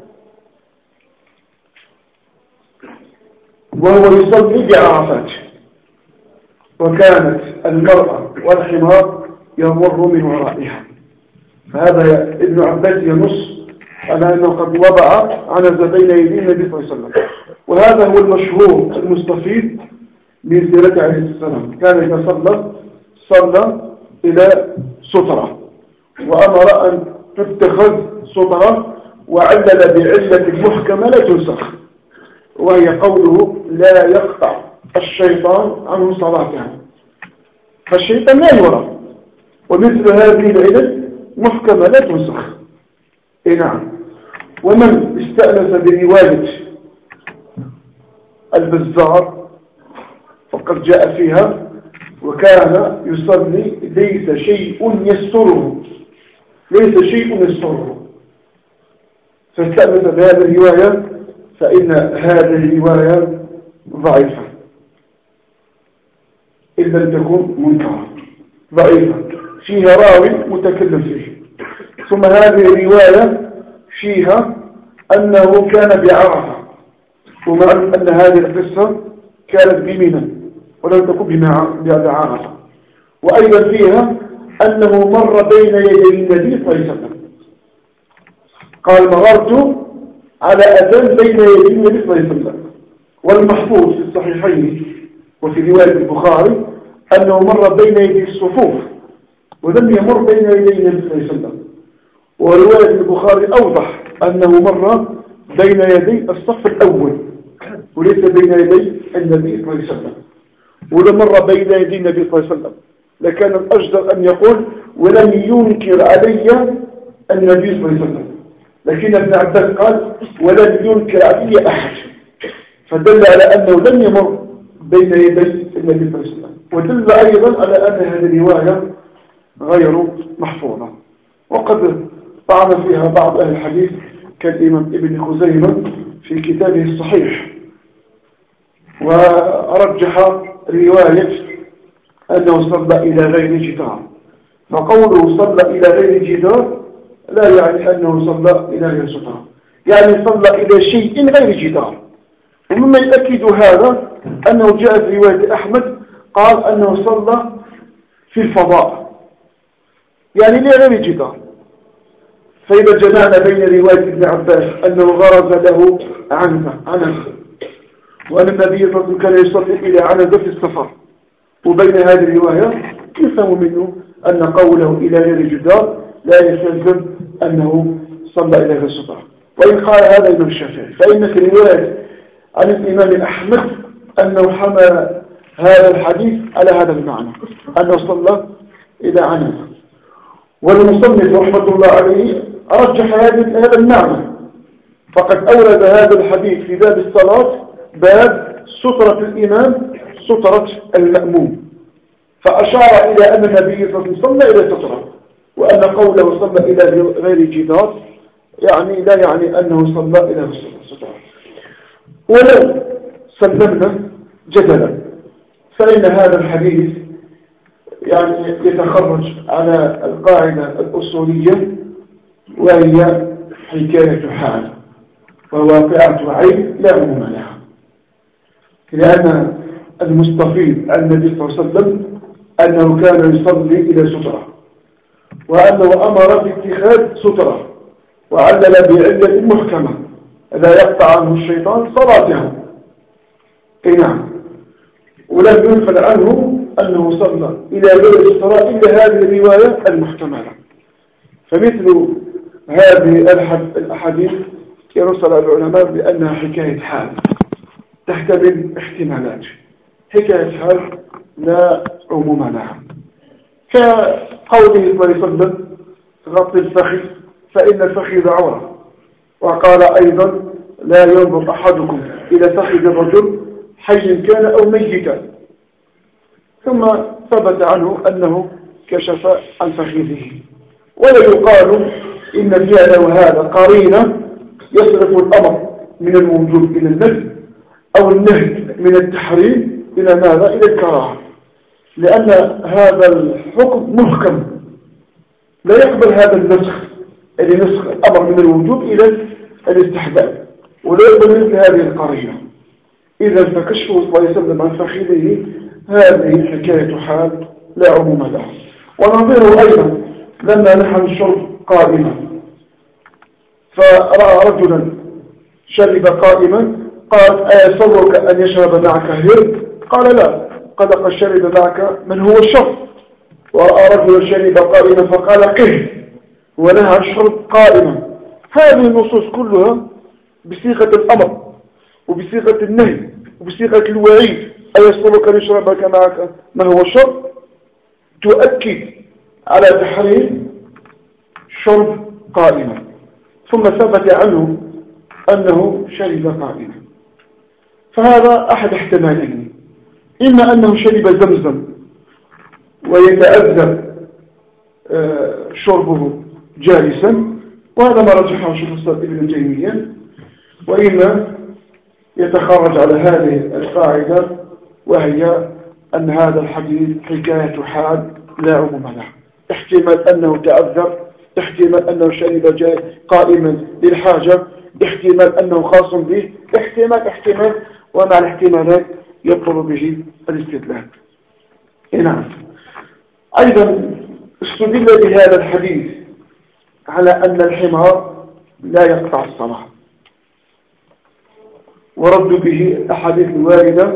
وهو يصلي بعرفات، وكانت المرأة والحمار يمر من ورائها. فهذا ابن عباس ينص على أنه قد وضع عنزة بين يدي النبي صلى الله عليه وسلم. وهذا هو المشهور المستفيد من سيرته عليه السلام. كان إذا صلى إلى سترة، وأمر أن تتخذ سترة، وعلل بعلة محكمة لا تنسخ، وهي قوله: لا يقطع الشيطان عنه صلاته. فالشيطان لا يرى، ومثل هذه العلل محكمة لا تنسخ. نعم. ومن استأنس برواية البزار فقد جاء فيها: وكان يصلي ليس شيء يستره، ليس شيء يستره. فاستأنس بهذه الرواية، فإن هذه الرواية ضعيفة إن لم تكن منكرة، ضعيفة فيها راوي متكلم فيه. ثم هذه الرواية فيها أنه كان بعرفة، ومع أن هذه القصة كانت بمنى ولم تكن بعرفة. وأيضا فيها أنه مر بين يدي النبي صلى الله عليه وسلم، قال: مررت على أذان بين يدي النبي صلى الله عليه وسلم. والمحفوظ في الصحيحين وفي رواية البخاري أنه مر بين يدي الصفوف ولم يمر بين يدي النبي صلى الله عليه وسلم. ورواية البخاري أوضح أنه مر بين يدي الصف الأول وليس بين يدي النبي صلى الله عليه وسلم. ولم مر بين يدي النبي صلى الله عليه وسلم لكان الأجدر أن يقول: ولم ينكر علي النبي صلى الله عليه وسلم. لكن ابن عباس قال: ولم ينكر علي أحد، فدل على أنه لم يمر بين يدي النبي صلى الله عليه وسلم. ودل أيضا على أن هذه الرواية غير محفوظة، وقد طعن فيها بعض أهل الحديث كالإمام ابن خزيمة في كتابه الصحيح، ورجح رواية أنه صلى إلى غير جدار. فقوله صلى إلى غير جدار لا يعني أنه صلى إلى غير سترة، يعني صلى إلى شيء غير جدار. ومما يؤكد هذا أنه جاء في رواية أحمد قال أنه صلى في الفضاء، يعني إلى غير جدار. فإذا جمعنا بين رواية ابن عباس أنه غرز له عنزة وأن النبي صلى الله عليه وسلم كان يصلي إلى عنزة في السفر، وبين هذه الرواية نفهم منه أن قوله إلى غير جدار لا يستلزم أنه صلى إلى غير سترة. وإن قال هذا الإمام الشافعي، فإن في رواية عن الإمام أحمد أنه حمل هذا الحديث على هذا المعنى أنه صلى إلى عنزة، والمصنف رحمة الله عليه رجح هذا المعنى، فقد أورد هذا الحديث في باب الصلاة باب سترة الإمام سترة المأموم، فأشار إلى أن النبي صلى الله عليه وسلم صلى إلى سترة، وأن قوله صلى إلى غير جدار يعني لا يعني أنه صلى إلى سترة. ولو سلمنا جدلا فإن هذا الحديث يعني يتخرج على القاعدة الأصولية، وهي حكاية حال وواقعة عين لا عموم لها، لأن المستفيد عن النبي صلى الله عليه وسلم أنه كان يصلي إلى سترة، وأنه أمر باتخاذ سترة وعلل بعلة محكمة لا يقطع عنه الشيطان صلاته. نعم. ولم ينقل عنه أنه صلى إلى غير سترة إلا هذه الرواية المحتملة. فمثل هذه الأحاديث يرسل العلماء بأنها حكاية حال تحتمل احتمالات، حكاية حال لا عموم لها، كقوله صلى الله عليه وسلم غطي الفخذ فإن الفخذ عورة، وقال أيضا لا ينظر أحدكم إلى فخذ الرجل حي كان أو ميتا، ثم ثبت عنه أنه كشف عن فخذه. ولا يقال إن فعله هذا قرينة يصرف الأمر من الوجوب إلى النهي أو النهي من التحريم إلى ماذا؟ إلى الكراهة، لأن هذا الحكم محكم لا يقبل هذا النسخ، يعني نسخ الأمر من الوجوب إلى الاستحباب، ولا يقبل مثل هذه القرينة. إذا فكشفه صلى الله عليه وسلم عن فخذه هذه حكاية حال لا عموم لها. ونظيره أيضا لما نحن الشرب قائما فرأى رجلا شرب قائما قال أيسرك أن يشرب معك هرب؟ قال لا، قد شرب معك من هو الشرب. ورأى رجلا شرب قائما فقال قه، ونهى الشرب قائما. هذه النصوص كلها بصيغة الأمر وبصيغة النهي وبصيغة الوعيد أيسرك أن يشربك معك من هو الشرب تؤكد على تحريم شرب قائما. ثم ثبت عنه أنه شرب قائما، فهذا أحد احتمالين، إما أنه شرب زمزم ويتأذى شربه جالسا، وهذا ما رجحه شيخ الإسلام ابن تيمية، وإما يتخرج على هذه القاعدة، وهي أن هذا الحديث حكاية حال لا عموم لها، احتمال أنه تأذى، احتمال أنه شرب قائما للحاجة، احتمال أنه خاص به، احتمال ومع الاحتمالات يطلب به الاستدلال. نعم. أيضا استدل بهذا الحديث على أن الحمار لا يقطع الصلاة، ورد به الأحاديث الواردة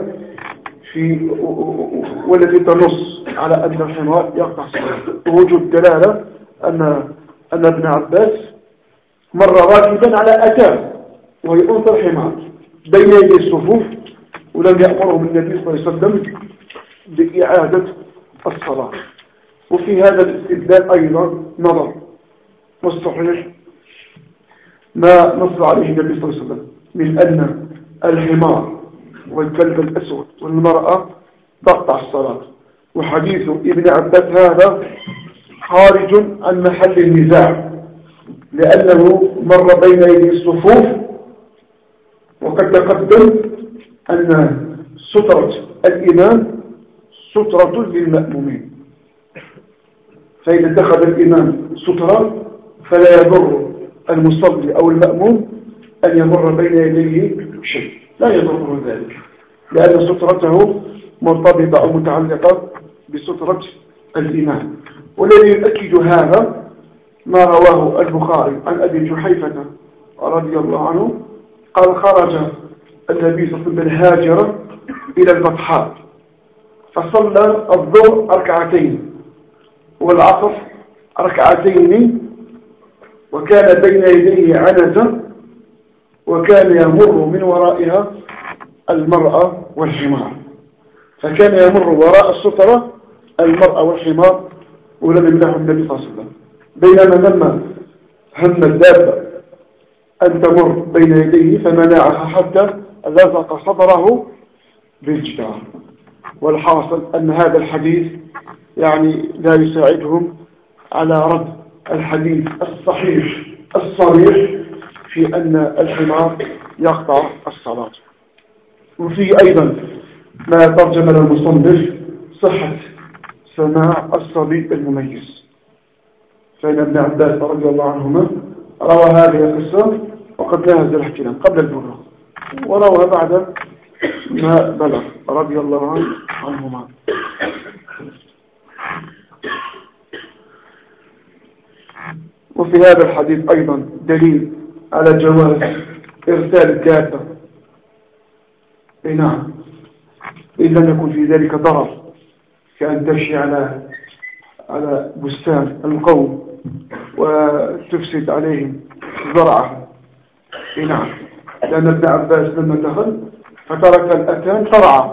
والتي تنص على أن الحمار يقطع الصلاة، ووجود دلالة أن ابن عباس مر راكبا على أتاه وهي أنثى الحمار بين يدي الصفوف، ولم يأمرهم النبي صلى الله عليه وسلم بإعادة الصلاة. وفي هذا الاستدلال أيضا نظر، والصحيح ما نص عليه النبي صلى الله عليه وسلم من أن الحمار والكلب الأسود والمرأة تقطع الصلاة، وحديث ابن عباس هذا خارج عن محل النزاع، لأنه مر بين يدي الصفوف، وقد تقدم أن سترة الإمام سترة للمأمومين، فإذا اتخذ الإمام سترة فلا يضر المصلي أو المأموم أن يمر بين يديه شيء، لا يضره ذلك، لأن سترته مرتبطة أو متعلقة بسترة الإمام. والذي يؤكد هذا ما رواه البخاري عن أبي جحيفة رضي الله عنه قال خرج النبي صلى الله عليه وسلم بالهاجرة إلى البطحاء فصلى الظهر ركعتين والعصر ركعتين وكان بين يديه عنزة وكان يمر من ورائها المرأة والحمار، فكان يمر وراء السترة المرأة والحمار ولم يمنعه النبي صلى الله عليه وسلم. بينما هم الدابة أن تمر بين يديه فمنعها حتى لزق صدره بالجدار. والحاصل أن هذا الحديث يعني لا يساعدهم على رد الحديث الصحيح الصريح في أن الحمار يقطع الصلاة. وفيه أيضا ما ترجم المصنف صحة سماع الصبي المميز، فإن ابن عباس رضي الله عنهما روى هذه القصة وقد نهز الاحتلام قبل البلوغ وروى بعد ما بلغ رضي الله عنهما. وفي هذا الحديث أيضا دليل على جواز إرسال الدابة، نعم، إن لم يكن في ذلك ضرر كأن تمشي على بستان القوم وتفسد عليهم زرعه. نعم، لأن ابن عباس لما دخل فترك الأتان ترعى،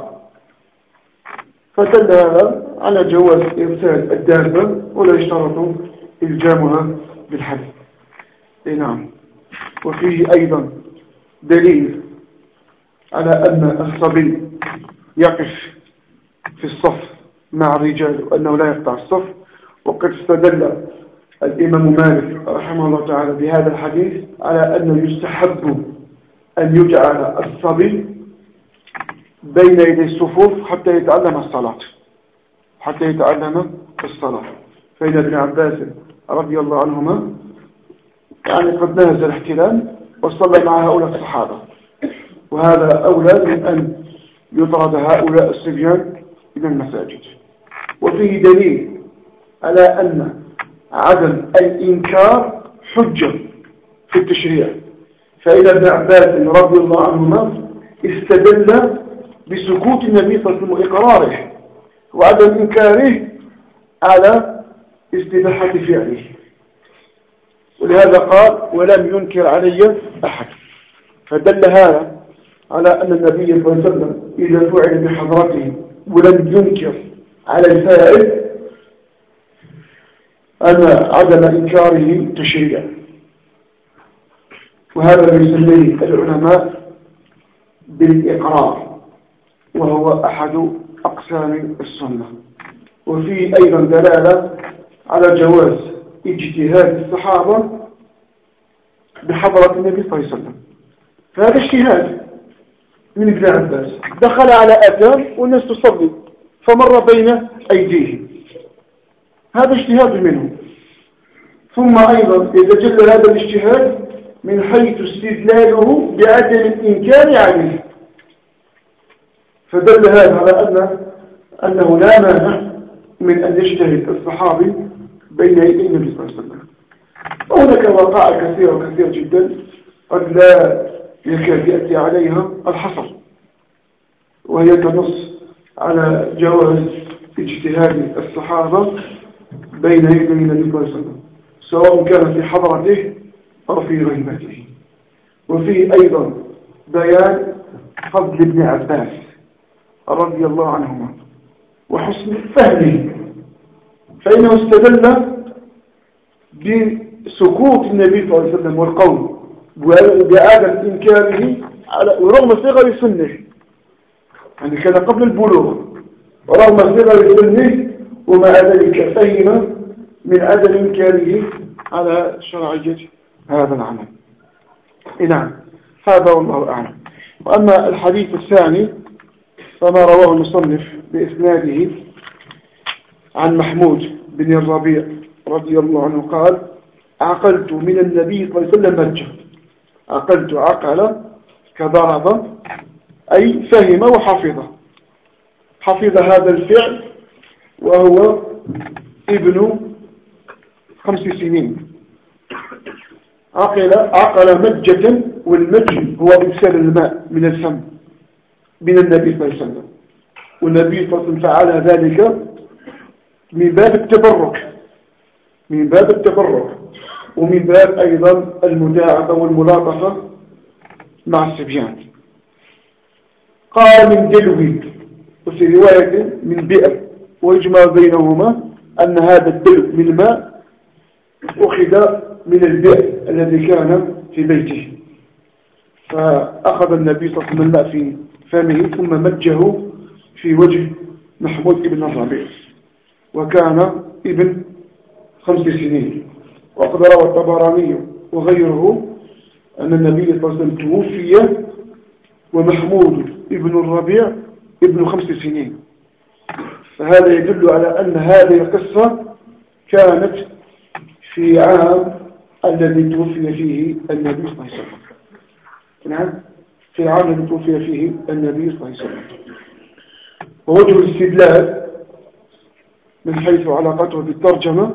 فدل هذا على جواز إرسال الدابة ولا يشترط إلجامها بالحد. نعم. وفيه أيضا دليل على أن الصبي يقف في الصف مع الرجال وأنه لا يقطع الصف، وقد استدل الإمام مالك رحمه الله تعالى بهذا الحديث على أنه يستحب أن يجعل الصبي بين يدي الصفوف حتى يتعلم الصلاة. فإن ابن عباس رضي الله عنهما يعني قد نهز الاحتلام وصلى مع هؤلاء الصحابة، وهذا أولى من أن يطرد هؤلاء الصبيان إلى المساجد. وفيه دليل على أن عدم الإنكار حجة في التشريع، فإن ابن عباس رضي الله عنهما استدل بسكوت النبي صلى الله عليه وسلم وإقراره وعدم إنكاره على استباحة فعله، ولهذا قال ولم ينكر علي أحد. فدل هذا على أن النبي صلى الله عليه وسلم إذا فعل بحضرته ولم ينكر على الفاعل أن عدم إنكاره تشريع، وهذا يسميه العلماء بالإقرار، وهو أحد أقسام السنة. وفيه أيضا دلالة على جواز اجتهاد الصحابة بحضرة النبي صلى الله عليه وسلم، فهذا اجتهاد من ابن عباس، دخل على أتان والناس تصلي فمر بين أيديهم، هذا اجتهاد منه. ثم أيضا يتجلى هذا الاجتهاد من حيث استدلاله بعدم الإنكار عليه، فدل هذا على أنه لا مانع من أن يجتهد الصحابي بين يدي النبي صلى الله عليه وسلم. وهناك وقائع كثيرة جدا قد لا يكاد يأتي عليها الحصر، وهي تنص على جواز اجتهاد الصحابة بين يدي النبي صلى الله عليه وسلم سواء كان في حضرته أو في غيبته. وفيه أيضا بيان فضل ابن عباس رضي الله عنهما وحسن فهمه، فإنه استدل بسكوت النبي صلى الله عليه وسلم والقول بعدم إنكاره رغم صغر سنه، يعني كان قبل البلوغ ورغم صغر سنه، ومع ذلك فهم من عدم إنكاره على شرعية هذا العمل. نعم، هذا والله أعلم. وأما الحديث الثاني فما رواه المصنف بإسناده عن محمود بن الربيع رضي الله عنه قال عقلت من النبي صلى الله عليه وسلم مجة. عقلت عقل كضرب أي فهم وحفظ، حفظ هذا الفعل وهو ابن 5 سنين عقل مجة، والمج هو إرسال الماء من الفم من النبي صلى الله عليه وسلم، والنبي صلى الله عليه وسلم فعل ذلك من باب التبرك ومن باب أيضا المداعبة والملاطفة مع الصبيان. قال من دلو، وفي رواية من بئر، ويجمع بينهما أن هذا الدلو من الماء أخذ من البئر الذي كان في بيته، فأخذ النبي صلى الله عليه وسلم الماء في فمه ثم مجه في وجه محمود بن الربيع، وكان ابن 5 سنين. وقد روى الطبراني وغيره أن النبي صلى الله عليه وسلم توفي ومحمود ابن الربيع ابن 5 سنين، فهذا يدل على أن هذه القصة كانت في عام الذي توفي فيه النبي صلى الله عليه وسلم. نعم، في العام الذي توفي فيه النبي صلى الله عليه وسلم. ووجه الاستدلال من حيث علاقته بالترجمة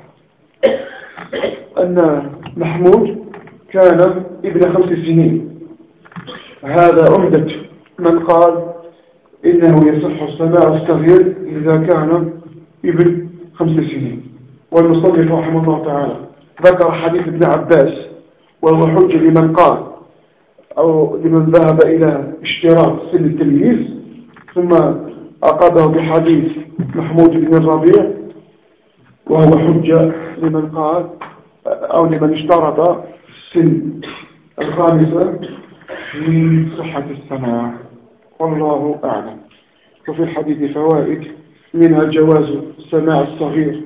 أن محمود كان ابن 5 سنين، هذا عمدة من قال إنه يصح سماع الصغير إذا كان ابن 5 سنين. والمصنف رحمه الله تعالى ذكر حديث ابن عباس، وهو حجة لمن قال أو لمن ذهب إلى اشتراط سن التمييز، ثم أقاده بحديث محمود بن الربيع، وهو حجة لمن قال أو لمن اشترط سن 5 في صحة السماع، والله أعلم. وفي الحديث فوائد، منها جواز سماع الصغير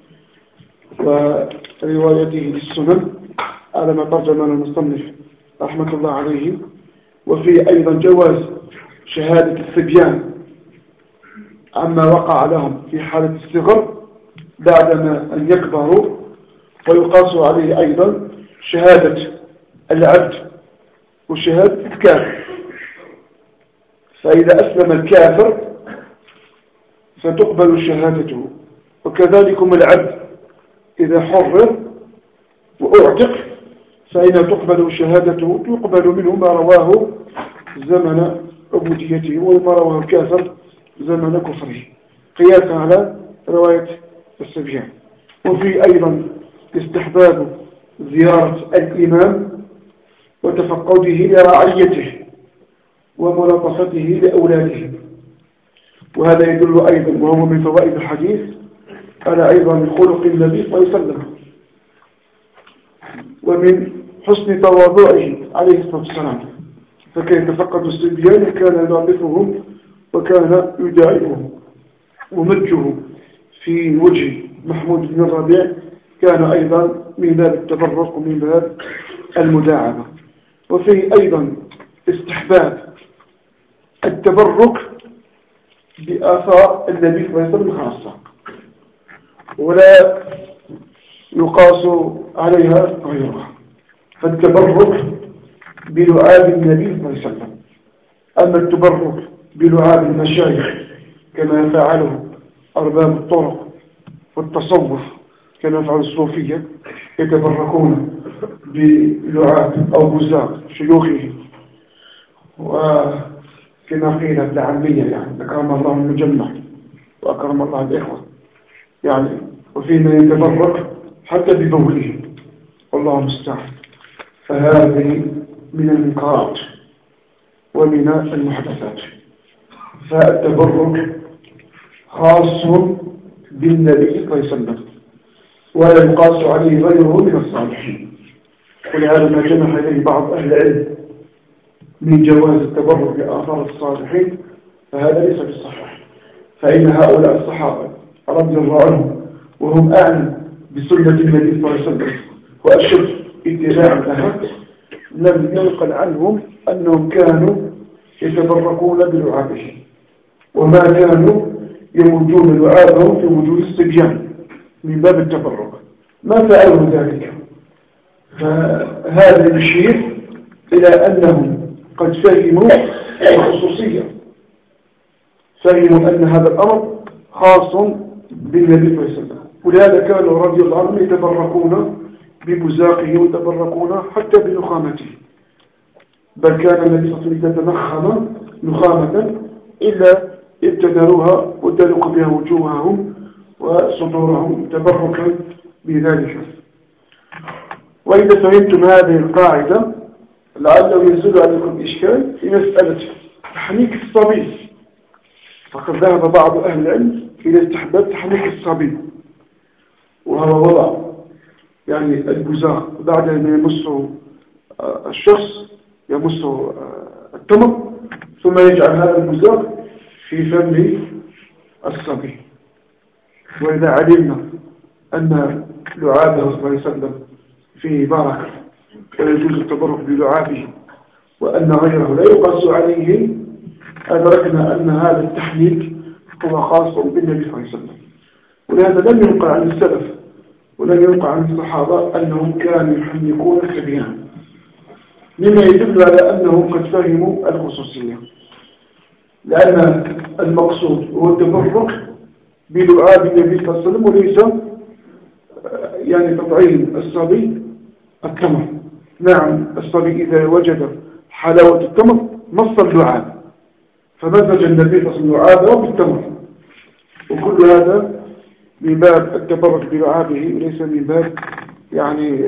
وروايته للسنن على ما ترجم المصنف رحمة الله عليه، وفي أيضا جواز شهادة الصبيان عما وقع لهم في حالة الصغر بعدما أن يكبروا، ويقاس عليه أيضا شهادة العبد وشهادة الكافر، فإذا أسلم الكافر فتقبل شهادته، وكذلك العبد إذا حرر وأعتق فإن تقبل شهادته، يقبل منه ما رواه زمن عبوديته وما رواه الكافر زمن كفره، قياسا على رواية الصبيان. وفي أيضا استحباب زيارة الإمام وتفقده لرعيته وملاطفته لأولاده، وهذا يدل أيضا وهو من فوائد الحديث على أيضا خلق النبي صلى الله عليه وسلم، ومن حسن تواضعه عليه الصلاة والسلام، فكان يتفقد الصبيان كان يلاطفهم وكان يداعبهم. ومجه في وجه محمود بن الربيع كان أيضا من باب التبرك ومن باب المداعبة. وفيه أيضا استحباب التبرك بآثار النبي صلى الله عليه وسلم خاصة، ولا يقاس عليها غيرها، فالتبرك بلعاب النبي صلى الله عليه وسلم. أما التبرك بلعاب المشايخ كما فعله أرباب الطرق والتصوف كما يفعل الصوفية، يتبركون بلعاب أو بزاق شيوخهم، وكما قيل العامية يعني أكرم الله المجمع وأكرم الله الإخوة يعني، وفيما يتبرك حتى ببوله، والله المستعان. فهذه من المنكرات ومن المحدثات. فالتبرك خاص بالنبي صلى الله عليه وسلم ولا يقاس عليه غيره من الصالحين، ولهذا ما جمع إليه بعض أهل العلم من جواز التبرك بآثار الصالحين فهذا ليس بالصحيح، فإن هؤلاء الصحابة رضي الله عنهم وهم أعلم بسنة النبي صلى الله عليه وسلم وأشد اتباعا لها لم ينقل عنهم أنهم كانوا يتبركون بلعابه، وما كانوا يوجون لعابهم في وجود الصبيان من باب التبرك، ما فعلوا ذلك. فهذا يشير إلى أنهم قد فهموا الخصوصية، فهموا أن هذا الأمر خاص بالنبي صلى الله عليه وسلم، ولهذا كانوا رضي الله عنهم يتبركون بمزاقه ويتبركون حتى بنخامته، بل كان النبي صلى الله عليه وسلم إذا تنخم نخامة إلا ابتدروها ودلقوا بها وجوههم وصدورهم تبركا بذلك. وإذا فهمتم هذه القاعدة لعله يزول عليكم إشكال في مسألة تحنيك الصبي، فقد ذهب بعض أهل العلم إلى استحباب تحنيك الصبي، وهو وضع يعني البزاق بعد أن يمسه الشخص يمسه التمر ثم يجعل هذا البزاق في فم الصبي. وإذا علمنا أن لعابه صلى الله عليه وسلم فيه بركة ويجوز التبرك بلعابه وأن غيره لا يقاس عليه، أدركنا أن هذا التحنيك هو خاص بالنبي صلى الله عليه وسلم. ولهذا لم ينقل عن السلف ولم ينقل عن الصحابة أنهم كانوا يحنكون الصبيان، مما يدل على أنهم قد فهموا الخصوصية، لأن المقصود هو التبرك بلعاب النبي صلى الله عليه وسلم وليس يعني تطعيم الصبي التمر. نعم الصبي إذا وجد حلاوة التمر مص اللعاب فمزج النبي صلى الله عليه وسلم لعابه بالتمر، وكل هذا من باب التبرك بلعابه وليس من باب يعني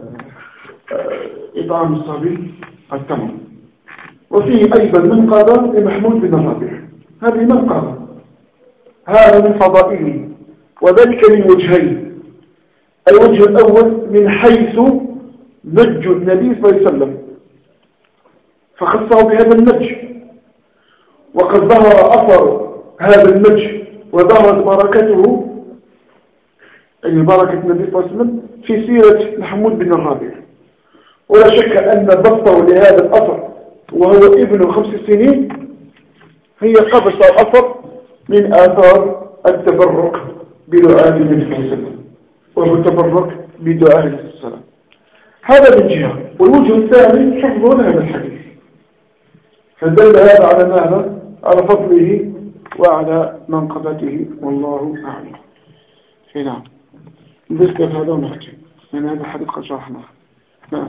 إطعام الصبي التمر. وفيه أيضا منقبة لمحمود بن الربيع، هذه منقبة هذا من فضائله، وذلك من وجهين. الوجه الأول من حيث نج النبي صلى الله عليه وسلم فخصه بهذا النج، وقد ظهر أثر هذا النج وظهرت بركته أي بركة النبي صلى الله عليه وسلم في سيرة محمود بن الربيع. ولا شك أن بسطه لهذا الأثر وهو ابن 5 سنين هي قبس أثر من آثار التبرك بدعاء النبي صلى الله عليه وسلم، وهو التبرك بدعاء النبي صلى الله عليه وسلم. هذا من جهة. والوجه الثاني حفظ هذا الحديث، فدل هذا على ماذا؟ على فضله وعلى منقبته، والله أعلم. نعم نذكر هذا ونحكي من هذا الحديث قد شرحناه. نعم.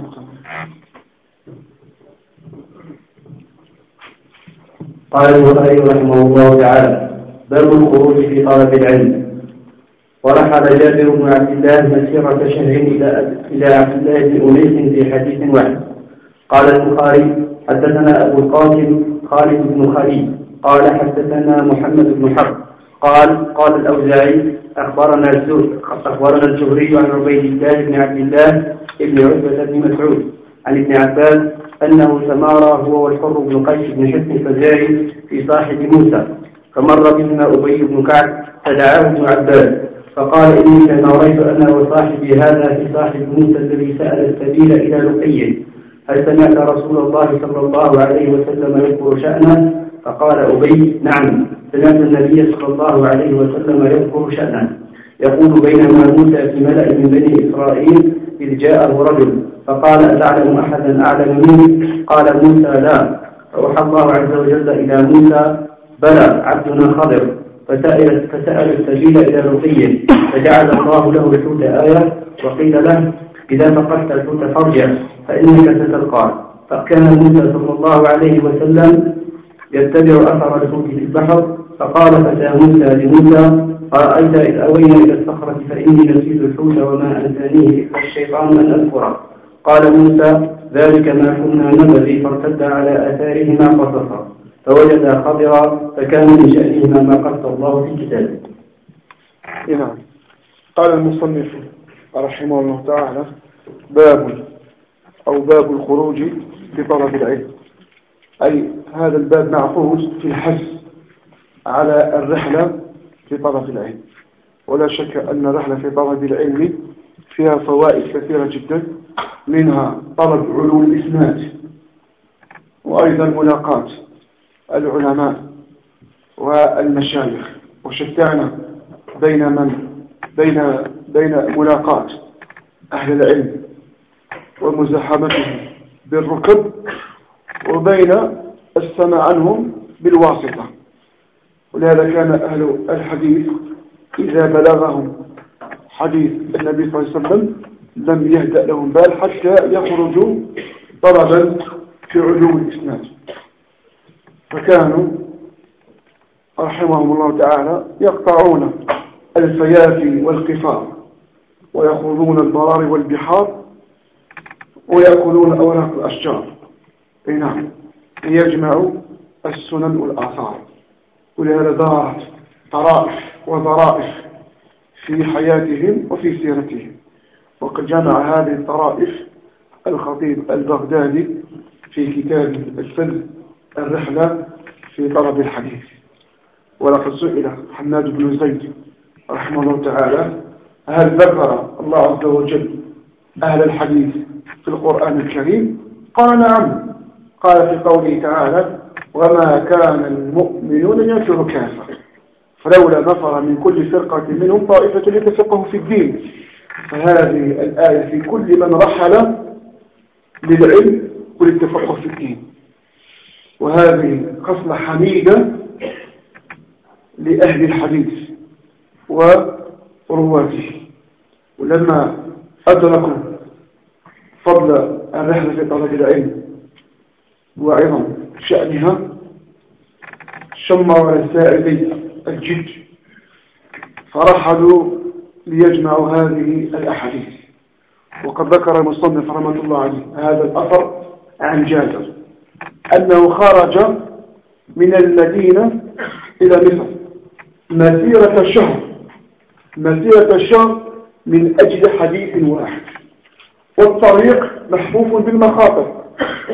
قال البخاري رحمه الله تعالى: باب الخروج في طلب العلم. ورحل جابر بن عبد الله مسيرة شهر إلى عبد الله بن أنيس في حديث واحد. قال البخاري: حدثنا أبو القاسم خالد بن خليل قال حدثنا محمد بن حرب قال الأوزاعي أخبرنا الزهري عن عبيد الله بن عبد الله بن عتبة بن مسعود عن ابن عباس أنه تمارى هو والحر بن قيس بن حسن الفزاري في صاحب موسى، فمر بهما أبي بن كعب فدعاه ابن عباس فقال: إني تماريت أنا وصاحبي هذا في صاحب موسى الذي سأل السبيل إلى لقي، هل سمعت رسول الله صلى الله عليه وسلم يذكر شأنه؟ فقال أبي: نعم، سمعت النبي صلى الله عليه وسلم يذكر شأنه يقول: بينما موسى في ملأ من بني إسرائيل إذ جاءه رجل فقال: أتعلم أحدا أعلم منك؟ قال موسى: لا. فأوحى الله عز وجل إلى موسى: بلى، عبدنا خضر، فسأل السبيل إلى لقي، فجعل الله له الحوت آية، وقيل له: إذا فقدت الحوت فارجع فإنك ستلقاه. فكان موسى صلى الله عليه وسلم يتبع أثر الحوت في البحر، فقال فتى موسى لموسى: أرأيت إذ أوينا إلى الصخرة فإني نسيت الحوت وما أنسانيه إلا الشيطان أن أذكره. قال موسى: ذلك ما كنا نبغي، فارتد على آثارهما قصصا فوجدا خضرا فكان من شأنهما ما قص الله في كتابه. نعم. قال المصنف رحمه الله تعالى: باب الخروج في طلب العلم، أي هذا الباب معقود في الحث على الرحلة في طلب العلم. ولا شك أن الرحلة في طلب العلم فيها فوائد كثيرة جدا، منها طلب علو الإسناد، وأيضا ملاقاة العلماء والمشايخ، وشتان بين ملاقاة أهل العلم ومزاحمتهم بالركب وبين السماع عنهم بالواسطة. ولهذا كان أهل الحديث إذا بلغهم حديث النبي صلى الله عليه وسلم لم يهدأ لهم بال حتى يخرجوا طلبا في علو الإسناد. فكانوا رحمهم الله تعالى يقطعون الفيافي والقفار ويخوضون البرار والبحار ويأكلون أوراق الأشجار. أي نعم، ليجمعوا السنن والآثار. ولهذا دارت طرائف وظرائف في حياتهم وفي سيرتهم. وقد جمع هذه الطرائف الخطيب البغدادي في كتاب الفذ الرحلة في طلب الحديث. ولقد سئل حماد بن زيد رحمه الله تعالى: هل ذكر الله عز وجل أهل الحديث في القرآن الكريم؟ قال: نعم. قال في قوله تعالى: وما كان المؤمنون ينفروا كافة فلولا نفر من كل فرقة منهم طائفة ليتفقهوا في الدين. فهذه الآية في كل من رحل للعلم وللتفقه في الدين. وهذه خصلة حميدة لأهل الحديث ورواته. ولما أدركوا فضل الرحلة في طلب العلم وعظم شأنها شمروا على ساعدي الجد فرحلوا ليجمعوا هذه الأحاديث. وقد ذكر المصنف رحمة الله عليه هذا الأثر عن جابر أنه خرج من المدينة إلى مصر مسيرة شهر من أجل حديث واحد، والطريق محفوف بالمخاطر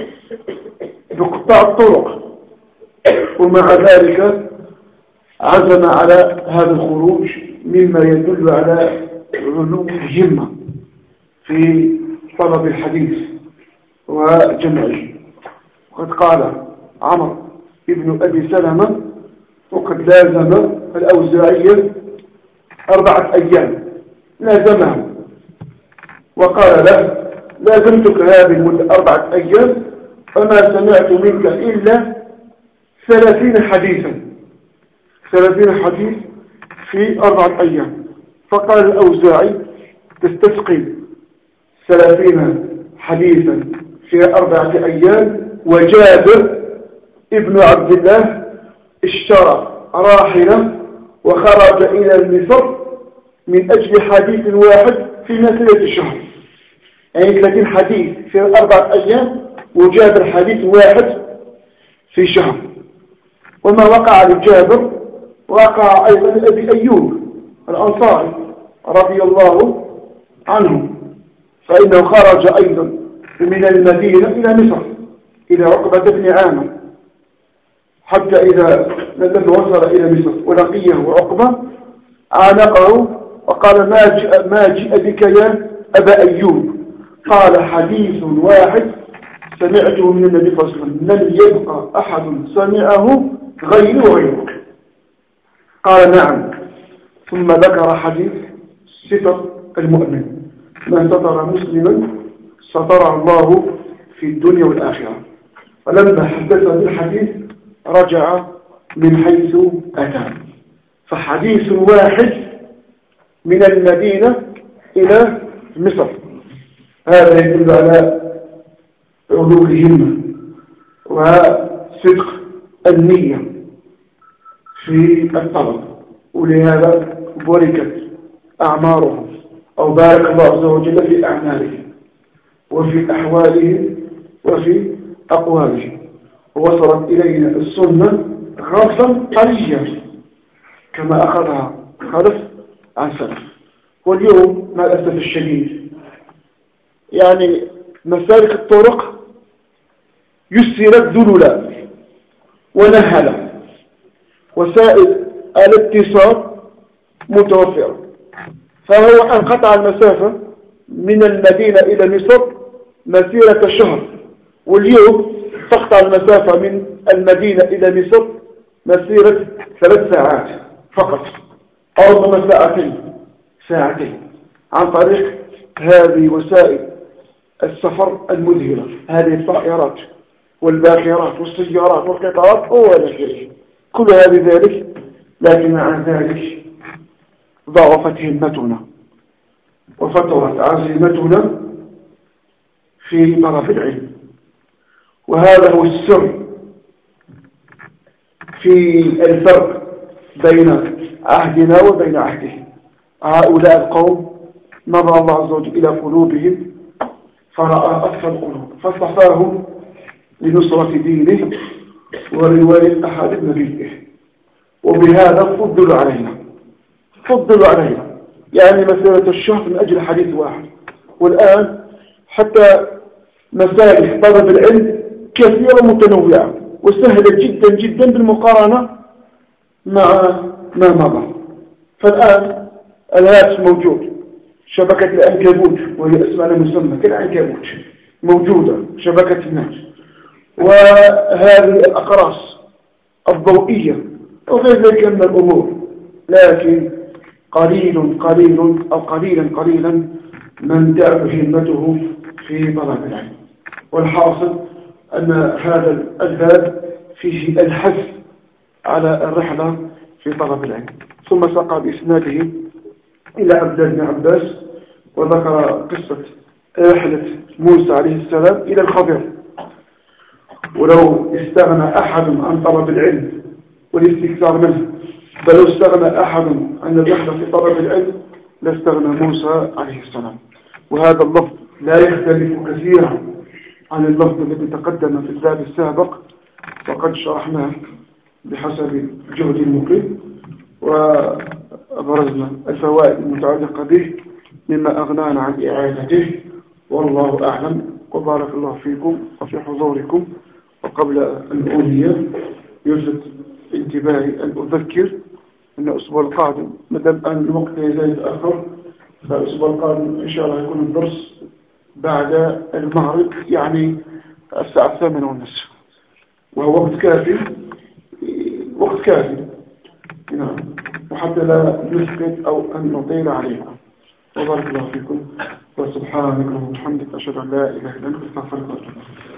بقطاع الطرق. ومع ذلك عزم على هذا الخروج مما يدل على علو الهمة في طلب الحديث وجمعه. وقد قال عمرو ابن أبي سلمة: وقد لازم الأوزاعي 4 أيام لازمه، وقال له: لازمتك هذه المدة 4 أيام فما سمعت منك إلا 30 حديثا، 30 حديث في 4 أيام. فقال الأوزاعي: تستسقي 30 حديثا في 4 أيام؟ وجابر ابن عبد الله اشترى راحلة وخرج إلى مصر من أجل حديث واحد في مسيرة شهر، يعني 30 حديث في 4 أيام، وجابر حديث واحد في شهر. وما وقع لجابر وقع أيضا لأبي أيوب الأنصاري رضي الله عنه، فإنه خرج أيضا من المدينة إلى مصر إلى عقبة بن عامر، حتى إذا وصل إلى مصر ولقيه عقبة عانقه وقال: ما جئ بك يا أبا أيوب؟ قال: حديث واحد سمعته من النبي صلى الله عليه وسلم، لم يبقى أحد سمعه غيرك. قال: نعم. ثم ذكر حديث صفة المؤمن: من ستر مسلما ستره الله في الدنيا والآخرة. فلما حدث بالحديث رجع من حيث أتى. فحديث واحد من المدينة إلى مصر، هذا يدل على علو الهمة وصدق النية في الطلب. ولهذا بركت أعمارهم، أو بارك الله عز وجل في أعمالهم وفي أحوالهم وفي أقوالهم. ووصلت إلينا السنة غرفا طريا كما أخذها خلف عن سلف. واليوم مع الأسف الشديد يعني مسالك الطرق يسرت ذللا ونهلا، وسائل الاتصال متوفرة، فهو انقطع المسافة من المدينة إلى مصر مسيرة شهر، واليوم تقطع المسافة من المدينة إلى مصر مسيرة 3 ساعات فقط، أو ربما ساعتين عن طريق هذه وسائل السفر المذهلة، هذه الطائرات والباخرات والسيارات والقطارات وغيرها، كل هذه ذلك. لكن مع ذلك ضعفت همتنا وفترت عزيمتنا في طرف العلم. وهذا هو السر في الفرق بين عهدنا وبين عهده. هؤلاء القوم نظر الله عز وجل إلى قلوبهم فرأى أكثر القلوب فاصطفاهم لنصرة دينه ورواية أحد نبيه، وبهذا فضلوا علينا يعني مسيرة الشهر من أجل حديث واحد. والآن حتى مسائل طلب العلم كثيرة متنوعة وسهلة جدا جدا بالمقارنة مع ما مضى. فالآن الهاتف موجود، شبكة العنكبوت وهي اسمها مسمى كالعنكبوت موجودة، شبكة الناس، وهذه الأقراص الضوئية وغير ذلك من الأمور. لكن قليلا من تعب همته في طلب العلم. والحاصل أن هذا الباب فيه الحث على الرحلة في طلب العلم. ثم ساق بإسناده إلى عبد الله بن عباس وذكر قصة رحلة موسى عليه السلام إلى الخضر. ولو استغنى أحد عن طلب العلم والاستكثار منه، بل لو استغنى أحد عن الرحلة في طلب العلم لاستغنى موسى عليه السلام. وهذا اللفظ لا يختلف كثيرا عن اللفظ الذي تقدم في الباب السابق، وقد شرحناه بحسب جهد المقيم وأبرزنا الفوائد المتعلقة به مما أغنانا عن إعادته. والله أعلم، وبارك الله فيكم وفي حضوركم. وقبل أن أولي يجب انتباهي أن أذكر أن الأسبوع القادم مدام أن الوقت يزال يتأخر، فالأسبوع القادم إن شاء الله يكون الدرس بعد المغرب، يعني الساعة 8:30، وهو وقت كافي نعم، وحتى لا نسكت أو أن نطيل عليكم. وبارك الله فيكم، وسبحانك اللهم وبحمدك أشهد أن لا إله إلا أنت أستغفرك وأتوب إليك.